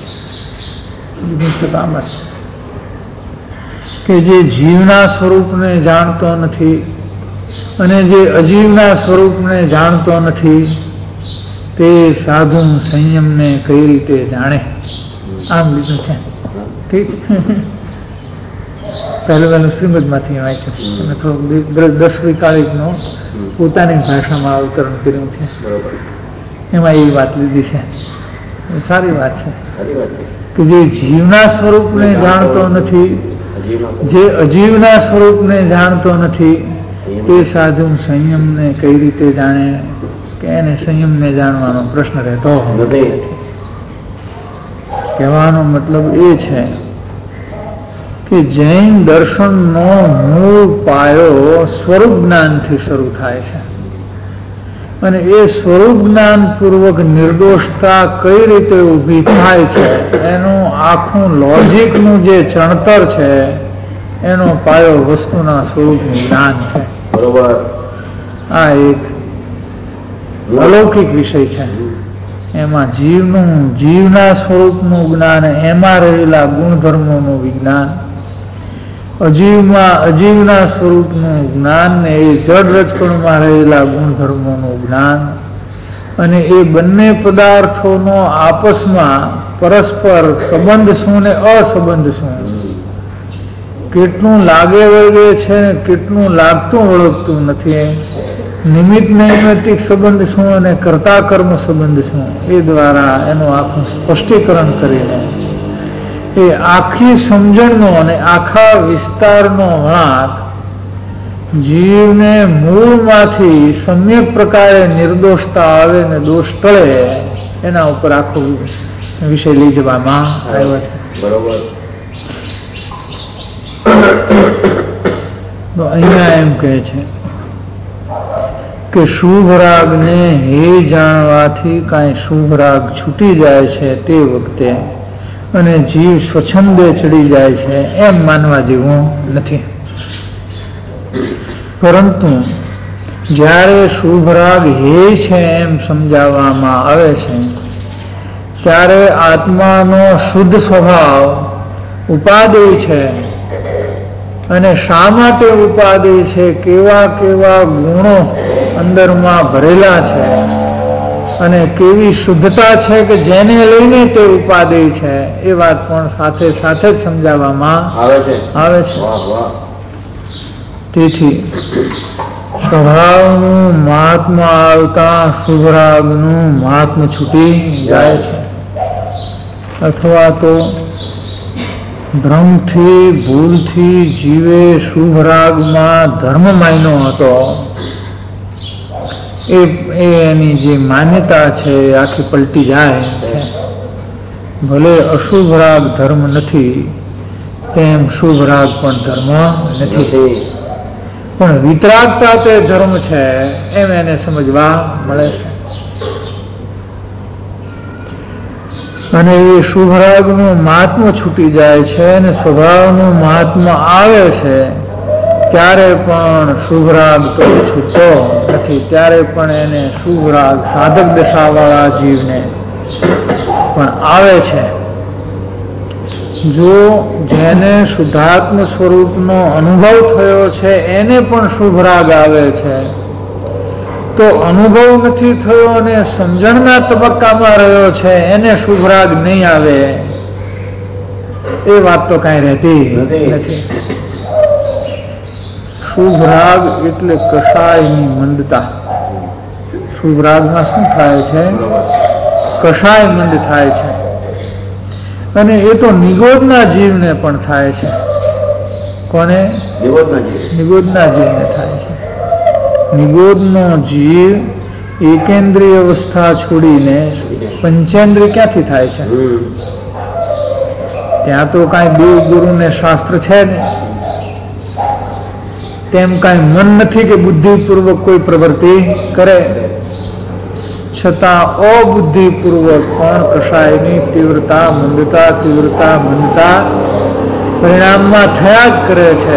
કે જે જીવના સ્વરૂપને જાણતો નથી અને જે અજીવના સ્વરૂપને જાણતો નથી તે સાધુ સંયમને કઈ રીતે જાણે? આમ લીધું છે. ઠીક, પહેલું શ્રીમદમાંથી વાંચ્યું અને થોડુંક 10 વૈકાલિકનો પોતાની ભાષામાં અવતરણ કર્યું છે. એમાં એ વાત લીધી છે. સારી વાત છે કે જે જીવના સ્વરૂપને જાણતો નથી, જે અજીવના સ્વરૂપને જાણતો નથી તે સાધુ સંયમને કઈ રીતે જાણે? કે એને સંયમને જાણવાનો પ્રશ્ન રહેતો નથી. કહેવાનો મતલબ એ છે કે જૈન દર્શનનો મૂળ પાયો સ્વરૂપ જ્ઞાનથી શરૂ થાય છે અને એ સ્વરૂપ જ્ઞાન પૂર્વક નિર્દોષતા કઈ રીતે ઊભી થાય છે એનું આખું લોજિકનું જે ચણતર છે એનો પાયો વસ્તુના સ્વરૂપનું જ્ઞાન છે. બરોબર. આ એક અલૌકિક વિષય છે. એમાં જીવના સ્વરૂપનું જ્ઞાન, એમાં રહેલા ગુણધર્મોનું વિજ્ઞાન, અજીવના સ્વરૂપનું જ્ઞાન ને એ જડ રજકણમાં રહેલા ગુણધર્મોનું જ્ઞાન, અને એ બંને પદાર્થોનો આપસમાં પરસ્પર સંબંધ શું ને અસંબંધ શું, કેટલું લાગે વળગે છે ને કેટલું લાગતું ઓળખતું નથી, નિમિત્ત નૈમિત્તિક સંબંધ શું અને કર્તા કર્મ સંબંધ શું, એ દ્વારા એનું આખું સ્પષ્ટીકરણ કરીને એ આખી સમજણનો અને આખા વિસ્તારનો વળાંક જીવને મૂળમાંથી સમ્યક પ્રકારે નિર્દોષતા આવે ને દોષ ટળે એના ઉપર આખો વિષય લઈ જવામાં આવ્યો છે. બરોબર. તો અહીંયા એમ કહે છે કે શુભ રાગને હે જાણવાથી કાંઈ શુભ રાગ છૂટી જાય છે તે વખતે અને જીવ સ્વચ્છંદે ચડી જાય છે એમ માનવા જેવું નથી. પરંતુ જ્યારે શુભ રાગ હે છે એમ સમજાવવામાં આવે છે ત્યારે આત્માનો શુદ્ધ સ્વભાવ ઉપાદેય છે. અને શા માટે ઉપાદેય છે? કેવા કેવા ગુણો અંદરમાં ભરેલા છે અને કેવી શુદ્ધતા છે કે જેને લઈને તે ઉપાદેય છે એ વાત પણ સાથે સાથે જ સમજાવવામાં આવે છે. તેથી સ્વભાવનું મહાત્મા આવતા શુભરાગનું મહાત્મા છૂટી જાય છે, અથવા તો ભ્રમથી ભૂલથી જીવે શુભરાગમાં ધર્મ માન્યો હતો, એની જે માન્યતા છે એ આખી પલટી જાય છે. ભલે અશુભ રાગ ધર્મ નથી તેમ શુભ રાગ પણ ધર્મ નથી, પણ વિતરાગતા તે ધર્મ છે એમ એને સમજવા મળે છે. અને એ શુભ રાગનું મહાત્મા છૂટી જાય છે અને સ્વભાવનું મહાત્મા આવે છે ત્યારે પણ શુભ રાગ તો છૂટતો નથી. ત્યારે પણ એને શુભ રાગ સાધક દશાવાળા જીવને પણ આવે છે. જો જેને શુદ્ધાત્મ સ્વરૂપનો અનુભવ થયો છે એને પણ શુભ રાગ આવે છે, તો અનુભવ નથી થયો અને સમજણના તબક્કામાં રહ્યો છે એને શુભ રાગ નહીં આવે એ વાત તો કાંઈ રહેતી નથી. શુભ રાગ એટલે કષાયની મંદતા. શુભ રાગમાં શું થાય છે? કષાય મંદ થાય છે. અને એ તો નિગોદના જીવને પણ થાય છે. કોને? નિગોદના જીવને થાય છે. નિગોદનો જીવ એકેન્દ્રિય અવસ્થા છોડીને પંચેન્દ્રિય ક્યાંથી થાય છે? ત્યાં તો કાંઈ દેવ ગુરુને શાસ્ત્ર છે ને, તેમ કાંઈ મન નથી કે બુદ્ધિપૂર્વક કોઈ પ્રવૃત્તિ કરે, છતાં અબુદ્ધિપૂર્વક પણ કષાયની તીવ્રતા મંદતા પરિણામમાં થયા જ કરે છે.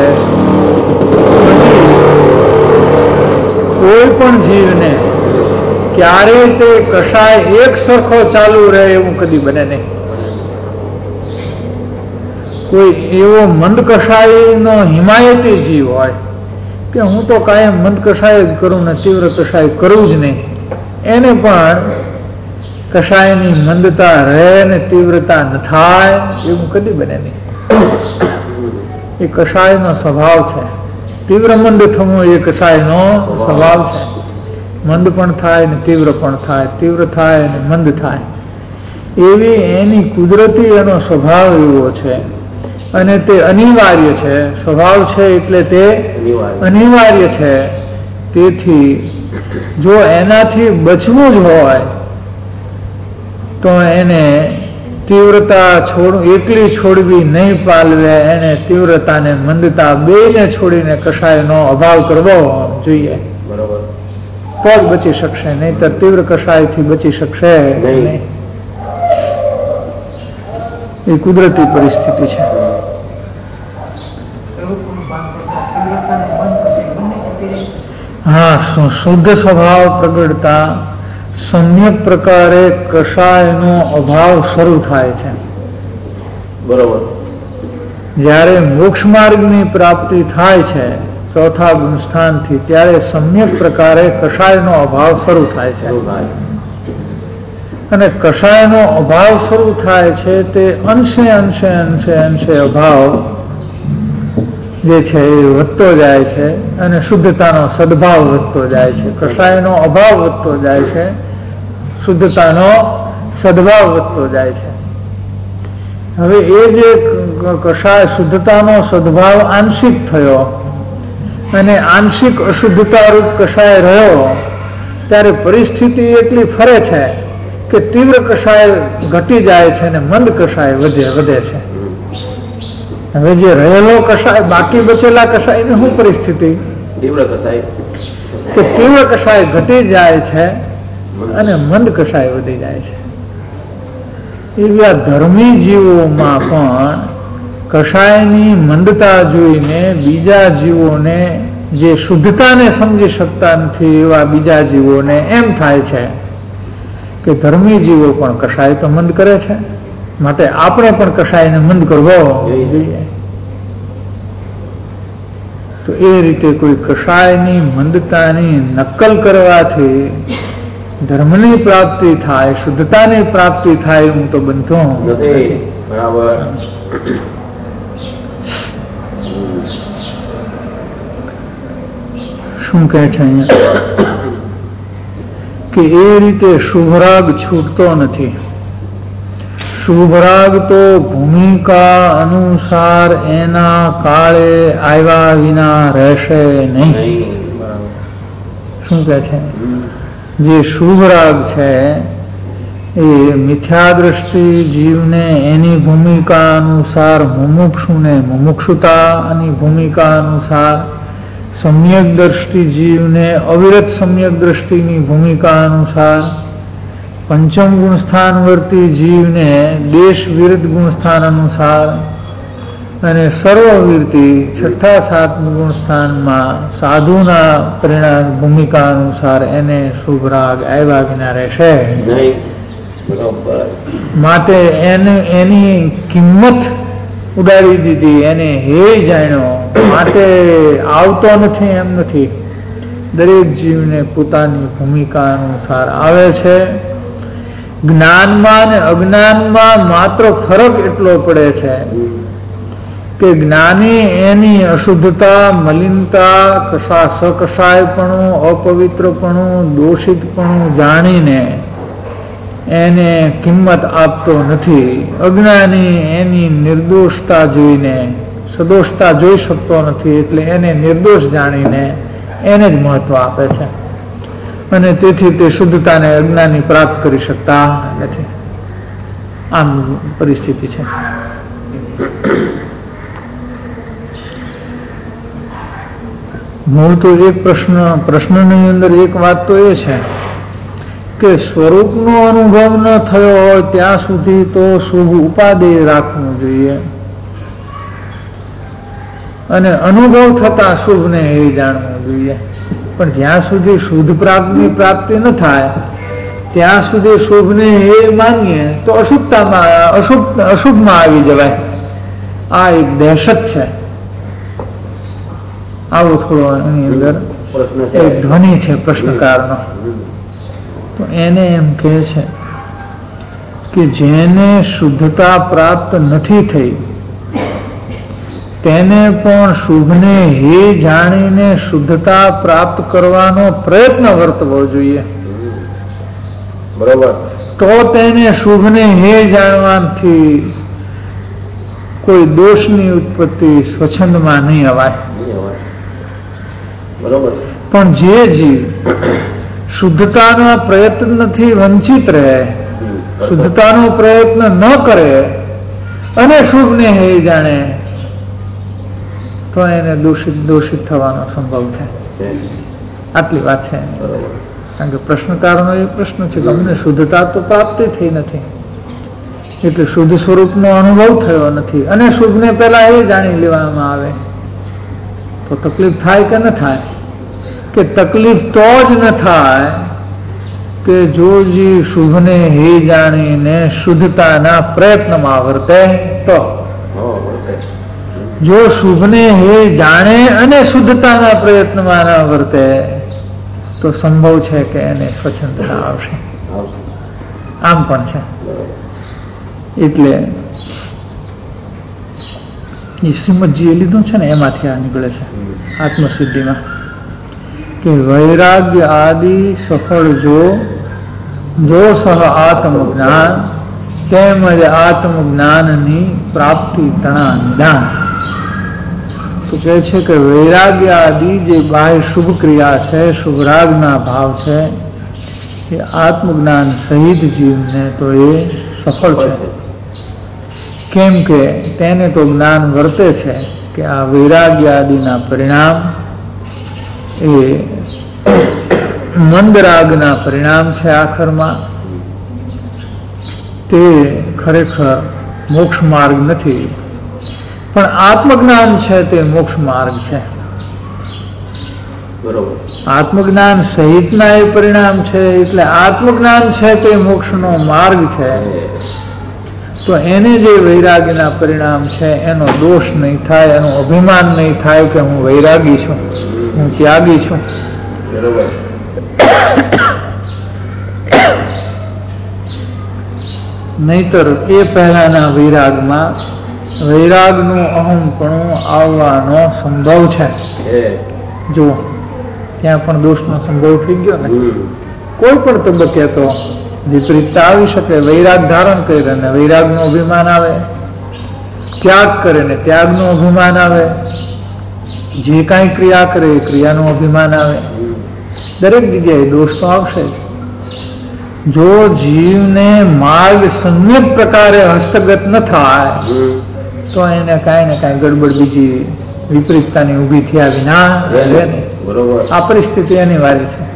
કોઈ પણ જીવને ક્યારેય તે કષાય એક સરખો ચાલુ રહે એવું કદી બને નહીં. કોઈ એવો મંદ કષાયનો હિમાયતી જીવ હોય કે હું તો કાયમ મંદ કષાય જ કરું ને તીવ્ર કષાય કરવું જ નહીં, એને પણ કષાયની મંદતા રહે ને તીવ્રતા ન થાય એવું કદી બને નહીં. એ કષાયનો સ્વભાવ છે. તીવ્ર મંદ થવું એ કષાયનો સ્વભાવ છે. મંદ પણ થાય ને તીવ્ર પણ થાય, તીવ્ર થાય ને મંદ થાય, એવી એની કુદરતી એનો સ્વભાવ એવો છે. અને તે અનિવાર્ય છે. સ્વભાવ છે એટલે તે અનિવાર્ય છે. તેથી જો એનાથી બચવું જ હોય તો એને તીવ્રતા એકલી છોડવી નહીં પાલવે, એને તીવ્રતાને મંદતા બેને છોડીને કષાયનો અભાવ કરવો જોઈએ. તો જ બચી શકશે, નહીં તો તીવ્ર કષાયથી બચી શકશે નહીં. એ કુદરતી પરિસ્થિતિ છે. હા, શુદ્ધ સ્વભાવ પ્રગટતા સમ્યક પ્રકારે કષાયનો અભાવ શરૂ થાય છે. બરોબર. જ્યારે મોક્ષ માર્ગની પ્રાપ્તિ થાય છે ચોથા સ્થાનથી, ત્યારે સમ્યક પ્રકારે કષાયનો અભાવ શરૂ થાય છે. અને કષાયનો અભાવ શરૂ થાય છે તે અંશે અભાવ જે છે એ વધતો જાય છે અને શુદ્ધતાનો સદભાવ વધતો જાય છે. કષાયનો અભાવ વધતો જાય છે, શુદ્ધતાનો સદભાવ વધતો જાય છે. હવે એ જે કષાય શુદ્ધતાનો સદભાવ આંશિક થયો અને આંશિક અશુદ્ધતા રૂપ કષાય રહ્યો, ત્યારે પરિસ્થિતિ એટલી ફરે છે કે તીવ્ર કષાય ઘટી જાય છે અને મંદ કષાય વધે છે. હવે જે રહેલો કષાય, બાકી બચેલા કષાયની શું પરિસ્થિતિ? કે તીવ્ર કષાય ઘટી જાય છે અને મંદ કષાય વધી જાય છે. એવી આ ધર્મી જીવોમાં પણ કષાયની મંદતા જોઈને બીજા જીવોને જે શુદ્ધતાને સમજી શકતા નથી એવા બીજા જીવોને એમ થાય છે કે ધર્મી જીવો પણ કષાય તો મંદ કરે છે, માટે આપણે પણ કષાયને મંદ કરવો જોઈએ. તો એ રીતે કોઈ કષાયની મંદતાની નકલ કરવાથી ધર્મની પ્રાપ્તિ થાય, શુદ્ધતાની પ્રાપ્તિ થાય હું તો બનતો નથી. બરાબર. શું કહે છે અહીંયા કે એ રીતે શુભરાગ છૂટતો નથી. શુભરાગ તો ભૂમિકા અનુસાર એના કાળે આવ્યા વિના રહેશે નહીં. શું કહે છે? જે શુભરાગ છે એ મિથ્યા દ્રષ્ટિ જીવને એની ભૂમિકા અનુસાર, મુમુક્ષુને મુમુક્ષુતાની ભૂમિકા અનુસાર, સમ્યક દ્રષ્ટિ જીવને અવિરત સમ્યક દ્રષ્ટિની ભૂમિકા અનુસાર, પંચમ ગુણસ્થાનવર્તી જીવને દેશ વિરુદ્ધ ગુણસ્થાન અનુસાર, અને સર્વવીરતી છઠ્ઠા સાતમા ગુણસ્થાનમાં સાધુના પરિણામ ભૂમિકા અનુસાર એને શુભરાગ આવ્યા વિના રહેશે. માટે એની કિંમત ઉડાડી દીધી, એને હે જાણ્યો, માટે આવતો નથી એમ નથી. દરેક જીવને પોતાની ભૂમિકા અનુસાર આવે છે. જ્ઞાનમાં અને અજ્ઞાનમાં માત્ર ફરક એટલો પડે છે કે જ્ઞાની એની અશુદ્ધતા, મલિનતા, સકસાયપણું, અપવિત્રપણું, દોષિતપણું જાણીને એને કિંમત આપતો નથી. અજ્ઞાની એની નિર્દોષતા જોઈને સદોષતા જોઈ શકતો નથી, એટલે એને નિર્દોષ જાણીને એને જ મહત્વ આપે છે, અને તેથી તે શુદ્ધતાને અજ્ઞાની પ્રાપ્ત કરી શકતા નથી. આમ પરિસ્થિતિ છે. મૂળ તો એક પ્રશ્નની અંદર એક વાત તો એ છે કે સ્વરૂપનો અનુભવ ન થયો હોય ત્યાં સુધી તો શુભ ઉપાદેય રાખવું જોઈએ, અને અનુભવ થતા શુભને એ જાણવું જોઈએ. પણ જ્યાં સુધી શુદ્ધ પ્રાપ્તિ ન થાય ત્યાં સુધી શુભને એ માનીએ તો અશુભમાં આવી જવાય. આ એક દહેશત છે. આવો થોડો એની અંદર એક ધ્વનિ છે પ્રશ્નકારનો. તો એને એમ કહે છે કે જેને શુદ્ધતા પ્રાપ્ત નથી થઈ તેને પણ શુભને હે જાણીને શુદ્ધતા પ્રાપ્ત કરવાનો પ્રયત્ન વર્તવો જોઈએ. બરોબર. તો તેને શુભને હે જાણવાથી કોઈ દોષની ઉત્પત્તિ સ્વચ્છંદમાં નહીં અવાય. બરોબર. પણ જે જીવ શુદ્ધતાના પ્રયત્નથી વંચિત રહે, શુદ્ધતાનો પ્રયત્ન ન કરે અને શુભને હે જાણે તો એને દોષિત થવાનો સંભવ છે. આટલી વાત છે. કારણ કે પ્રશ્નકારનો એ પ્રશ્ન છે કે અમને શુદ્ધતા તો પ્રાપ્તિ થઈ નથી, એટલે શુદ્ધ સ્વરૂપનો અનુભવ થયો નથી, અને શુભને પહેલા એ જાણી લેવામાં આવે તો તકલીફ થાય કે ન થાય? કે તકલીફ તો જ ન થાય કે જો જી શુભને હે જાણીને શુદ્ધતાના પ્રયત્નમાં વર્તે તો. જો શુભને હે જાણે અને શુદ્ધતાના પ્રયત્નમાં ન વર્તે તો સંભવ છે કે એને સ્વચ્છંદતા આવશે. આમ પણ છે. એટલે શ્રીમદજીએ લીધું છે ને એમાંથી આ નીકળે છે આત્મસિદ્ધિમાં કે વૈરાગ્ય આદિ સફળ જો સહ આત્મજ્ઞાન તેમજ આત્મજ્ઞાનની પ્રાપ્તિ તણા નિદાન. તો કહે છે કે વૈરાગ્ય આદિ જે બાહ્ય શુભ ક્રિયા છે, શુભરાગના ભાવ છે, એ આત્મજ્ઞાન સહિત જીવને તો એ સફળ છે. કેમ કે તેને તો જ્ઞાન વર્તે છે કે આ વૈરાગ્ય આદિના પરિણામ એ મંદરાગના પરિણામ છે. આખરમાં તે ખરેખર મોક્ષ માર્ગ નથી, પણ આત્મજ્ઞાન છે તે મોક્ષ માર્ગ છે. આત્મજ્ઞાન સહિતના એ પરિણામ છે, એટલે આત્મજ્ઞાન છે તે મોક્ષનો માર્ગ છે. તો એને જે વૈરાગ્યના પરિણામ છે એનો દોષ નહીં થાય, એનું અભિમાન નહીં થાય કે હું વૈરાગી છું, હું ત્યાગી છું. નહીતર એ પહેલાના વૈરાગમાં વૈરાગનું અહમપણું આવવાનો સંભવ છે. જુઓ ત્યાં પણ દોષનો સંભવ થઈ ગયો ને. કોઈ પણ તબક્કે તો વિપરીતતા આવી શકે. વૈરાગ ધારણ કરે ને વૈરાગનું અભિમાન આવે, ત્યાગ કરે ને ત્યાગનું અભિમાન આવે, જે કાંઈ ક્રિયા કરે એ ક્રિયાનું અભિમાન આવે. દરેક જગ્યાએ દોષ તો આવશે જ. જો જીવને માર્ગ સમ્યક પ્રકારે હસ્તગત ન થાય તો એને કાંઈ ને કાંઈ ગડબડ બીજી વિપરીતતાની ઊભી થયા વિના રહે નહીં. આ પરિસ્થિતિ અનિવાર્ય છે.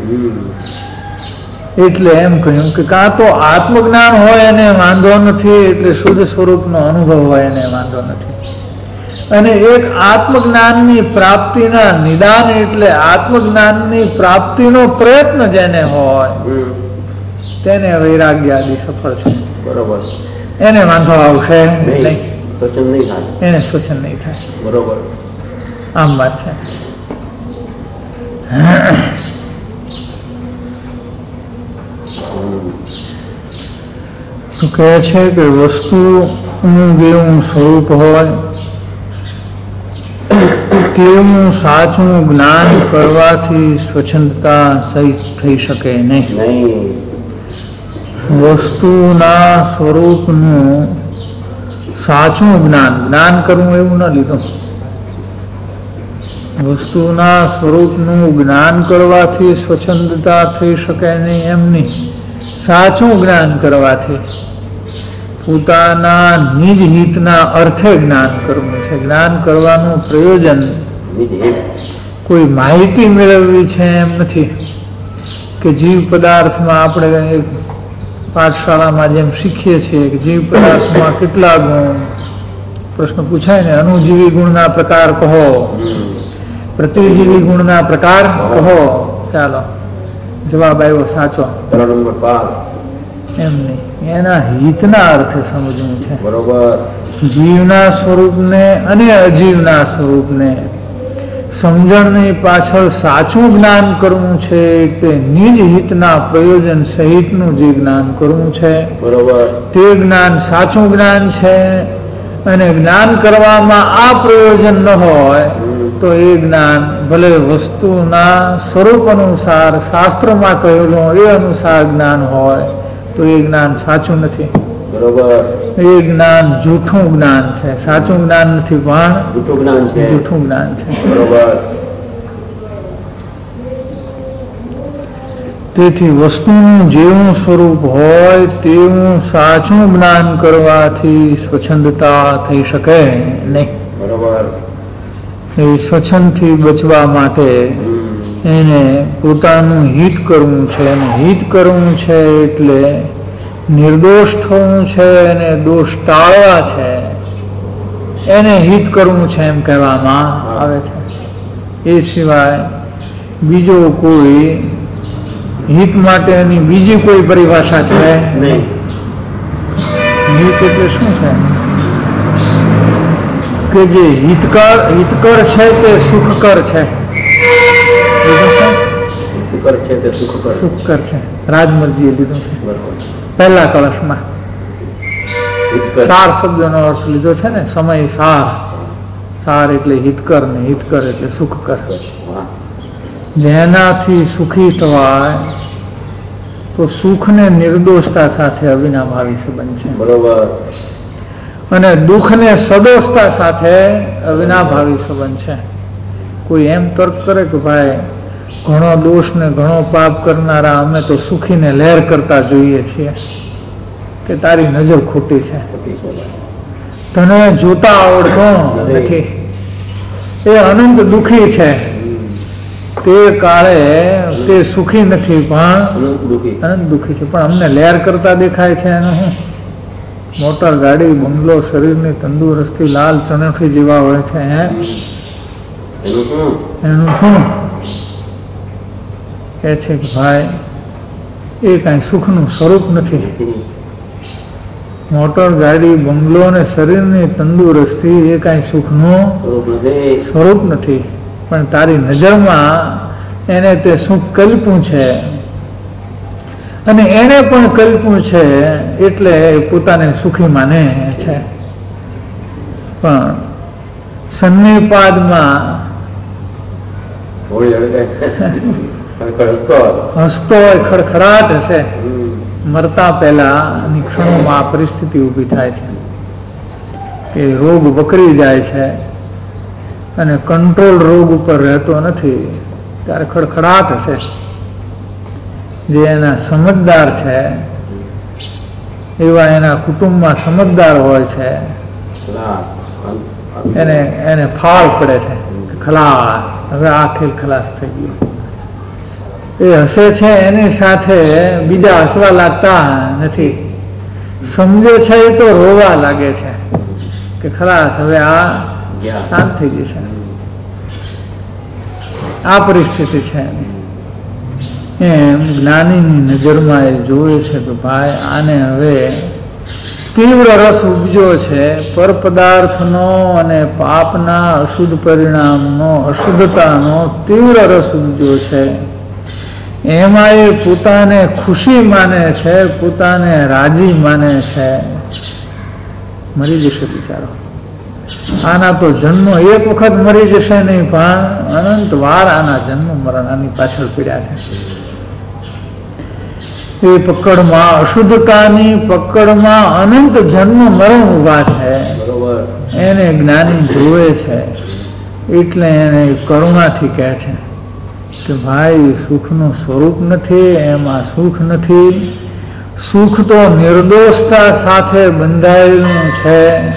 એટલે એમ કહ્યું કે કાં તો આત્મજ્ઞાન હોય એને વાંધો નથી, એટલે શુદ્ધ સ્વરૂપનો અનુભવ હોય એને વાંધો નથી. અને એક આત્મજ્ઞાનની પ્રાપ્તિના નિદાન એટલે આત્મજ્ઞાનની પ્રાપ્તિનો પ્રયત્ન જેને હોય તેને વૈરાગ્ય આદિ સફળ છે. બરોબર. એને વાંધો આવશે નહીં, એને સ્વચન નહીં થાય. બરોબર. આમ વાત છે. કહે છે કે વસ્તુનું જેવું સ્વરૂપ હોય તેવું સાચું જ્ઞાન કરવાથી સ્વચ્છંદતા થઈ શકે નહીં. વસ્તુના સ્વરૂપનું સાચું જ્ઞાન કરવું એવું ન લીધું. વસ્તુના સ્વરૂપનું જ્ઞાન કરવાથી સ્વચ્છંદતા થઈ શકે નહીં એમ નહીં. સાચું જ્ઞાન કરવાથી પોતાના નિજ હિતના અર્થે જ્ઞાન કરવું છે. જ્ઞાન કરવાનું પ્રયોજન કોઈ માહિતી મેળવવી છે એમ નથી કે જીવ પદાર્થમાં આપણે એક પાઠશાળામાં જેમ શીખીએ છીએ કે જીવ પદાર્થમાં કેટલા ગુણ, પ્રશ્ન પૂછાય ને, અનુજીવી ગુણના પ્રકાર કહો, પ્રતિજીવી ગુણના પ્રકાર કહો. ચાલો જવાબ આવ્યો સાચો. એમ નહીં, એના હિતના અર્થે સમજવું છે. બરોબર. જીવના સ્વરૂપને અને અજીવના સ્વરૂપને સમજણની પાછળ સાચું જ્ઞાન કરવું છે. તે નિજ હિતના પ્રયોજન સહિતનું જે જ્ઞાન કરવું છે બરોબર, તે જ્ઞાન સાચું જ્ઞાન છે. અને જ્ઞાન કરવામાં આ પ્રયોજન ન હોય તો એ જ્ઞાન ભલે વસ્તુના સ્વરૂપ અનુસાર શાસ્ત્રમાં કહેલું એ અનુસાર જ્ઞાન હોય તો એ જ્ઞાન સાચું નથી. બરોબર. એ જ્ઞાન જૂઠું જ્ઞાન છે. સાચું જ્ઞાન નથી પણ જૂઠું જ્ઞાન છે. જૂઠું જ્ઞાન છે. બરોબર. તેથી વસ્તુનું જેવું સ્વરૂપ હોય તેવું સાચું જ્ઞાન કરવાથી સ્વચ્છંદતા થઈ શકે નહીં. બરોબર. એ સ્વચ્છંદથી બચવા માટે એને પોતાનું હિત કરવું છે. અને હિત કરવું છે એટલે નિર્દોષ થવું છે અને દોષ ટાળવા છે. એને હિત કરવું છે એમ કહેવામાં આવે છે. એ સિવાય બીજો કોઈ હિત માટેની બીજી કોઈ પરિભાષા છે નહીં. હિત એટલે શું છે કે જે હિતકર છે તે સુખકર છે. સુખકર છે. રાજમરજીએ લીધું છે પહેલા કળશમાં. સાર શબ્દનો અર્થ લીધો છે ને, સમય સાર. સાર એટલે હિતકર ને હિતકર એટલે સુખકર. જેનાથી સુખી થવાય તો સુખને નિર્દોષતા સાથે અવિનાભાવી સંબંધ છે. બરોબર. અને દુઃખને સદોષતા સાથે અવિનાભાવી સંબંધ છે. કોઈ એમ તર્ક કરે કે ભાઈ ઘણો દોષ ને ઘણો પાપ કરનારા અમે તો સુખીને લહેર કરતા જોઈએ છીએ, કે તારી નજર ખોટી છે, તને જોતા આવડતું નથી. એ અનંત દુઃખી છે, તે કાળે તે સુખી નથી પણ અનંત દુઃખી છે, પણ અમને લહેર કરતા દેખાય છે. એનું શું? મોટર ગાડી બંગલો શરીરની તંદુરસ્તી લાલ ચણોઠી જેવા હોય છે, એનું શું કે છે કે ભાઈ એ કઈ સુખનું સ્વરૂપ નથી. મોટર ગાડી બંગલો અને શરીરની તંદુરસ્તી એ કઈ સુખનું સ્વરૂપ નથી, પણ તારી નજરમાં એને તે સુખ કલ્પ્યું છે. અને એને પણ કલ્પ્યું છે એટલે પોતાને સુખી માને છે. પણ સન્નિપાદમાં હસતો હોય, ખડખડાટ હશે, મરતા પહેલાની ક્ષણોમાં આ પરિસ્થિતિ ઊભી થાય છે કે રોગ વકરી જાય છે અને કંટ્રોલ રોગ ઉપર રહેતો નથી, ત્યારે ખડખડાટ હશે. જે એના સમજદાર છે એવા એના કુટુંબમાં સમજદાર હોય છે એને ફાળ પડે છે, ખલાસ, હવે આ ખેલ ખલાસ થઈ ગયો. એ હસે છે એની સાથે બીજા હસવા લાગતા નથી, સમજે છે એ તો રોવા લાગે છે કે ખલાસ, હવે આ શાંત થઈ જશે. આ પરિસ્થિતિ છે. એમ જ્ઞાનીની નજરમાં એ જોવે છે કે ભાઈ આને હવે તીવ્ર રસ ઉપજ્યો છે, પર પદાર્થનો અને પાપના અશુદ્ધ પરિણામનો, અશુદ્ધતાનો તીવ્ર રસ ઉપજ્યો છે. એમાં એ પોતાને ખુશી માને છે, પોતાને રાજી માને છે. મરી જશે બિચારો, આના તો જન્મ એક વખત મરી જશે નહીં, પણ અનંત વાર આના જન્મ મરણ આની પાછળ પીડ્યા છે. એ પકડમાં, અશુદ્ધતાની પકડમાં અનંત જન્મ મરણ ઉભા છે. એને જ્ઞાની જોવે છે એટલે એને કરુણાથી કહે છે કે ભાઈ સુખનું સ્વરૂપ નથી, એમાં સુખ નથી. સુખ તો નિર્દોષતા સાથે બંધાયેલું છે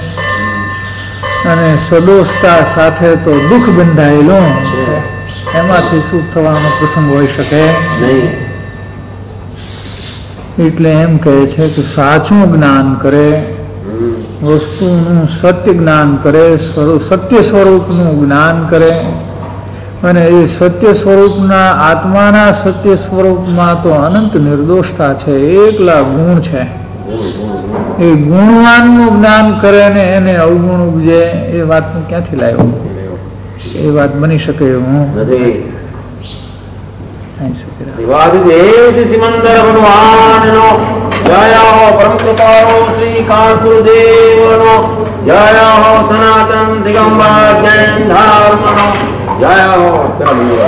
અને સદોષતા સાથે તો દુઃખ બંધાયેલું છે. એમાંથી સુખ થવાનો પ્રસંગ હોઈ શકે નહીં. એટલે એમ કહે છે કે સાચું જ્ઞાન કરે, વસ્તુનું સત્ય જ્ઞાન કરે, સત્ય સ્વરૂપનું જ્ઞાન કરે, અને એ સત્ય સ્વરૂપના આત્માના સત્ય સ્વરૂપમાં તો અનંત નિર્દોષતા છે, એકલા ગુણ છે. એ ગુણવાનનું જ્ઞાન કરે ને એને અવગુણ ઉપજે, એ વાત ક્યાંથી લાવ્યો? એ વાત બની શકે એવું નથી. સિમંદર ભગવાનનો જય હો, પરમ કૃપાળો શ્રી કાળગુરુદેવનો જય હો, સનાતન દિગંબર જૈન ધર્મનો જય હો.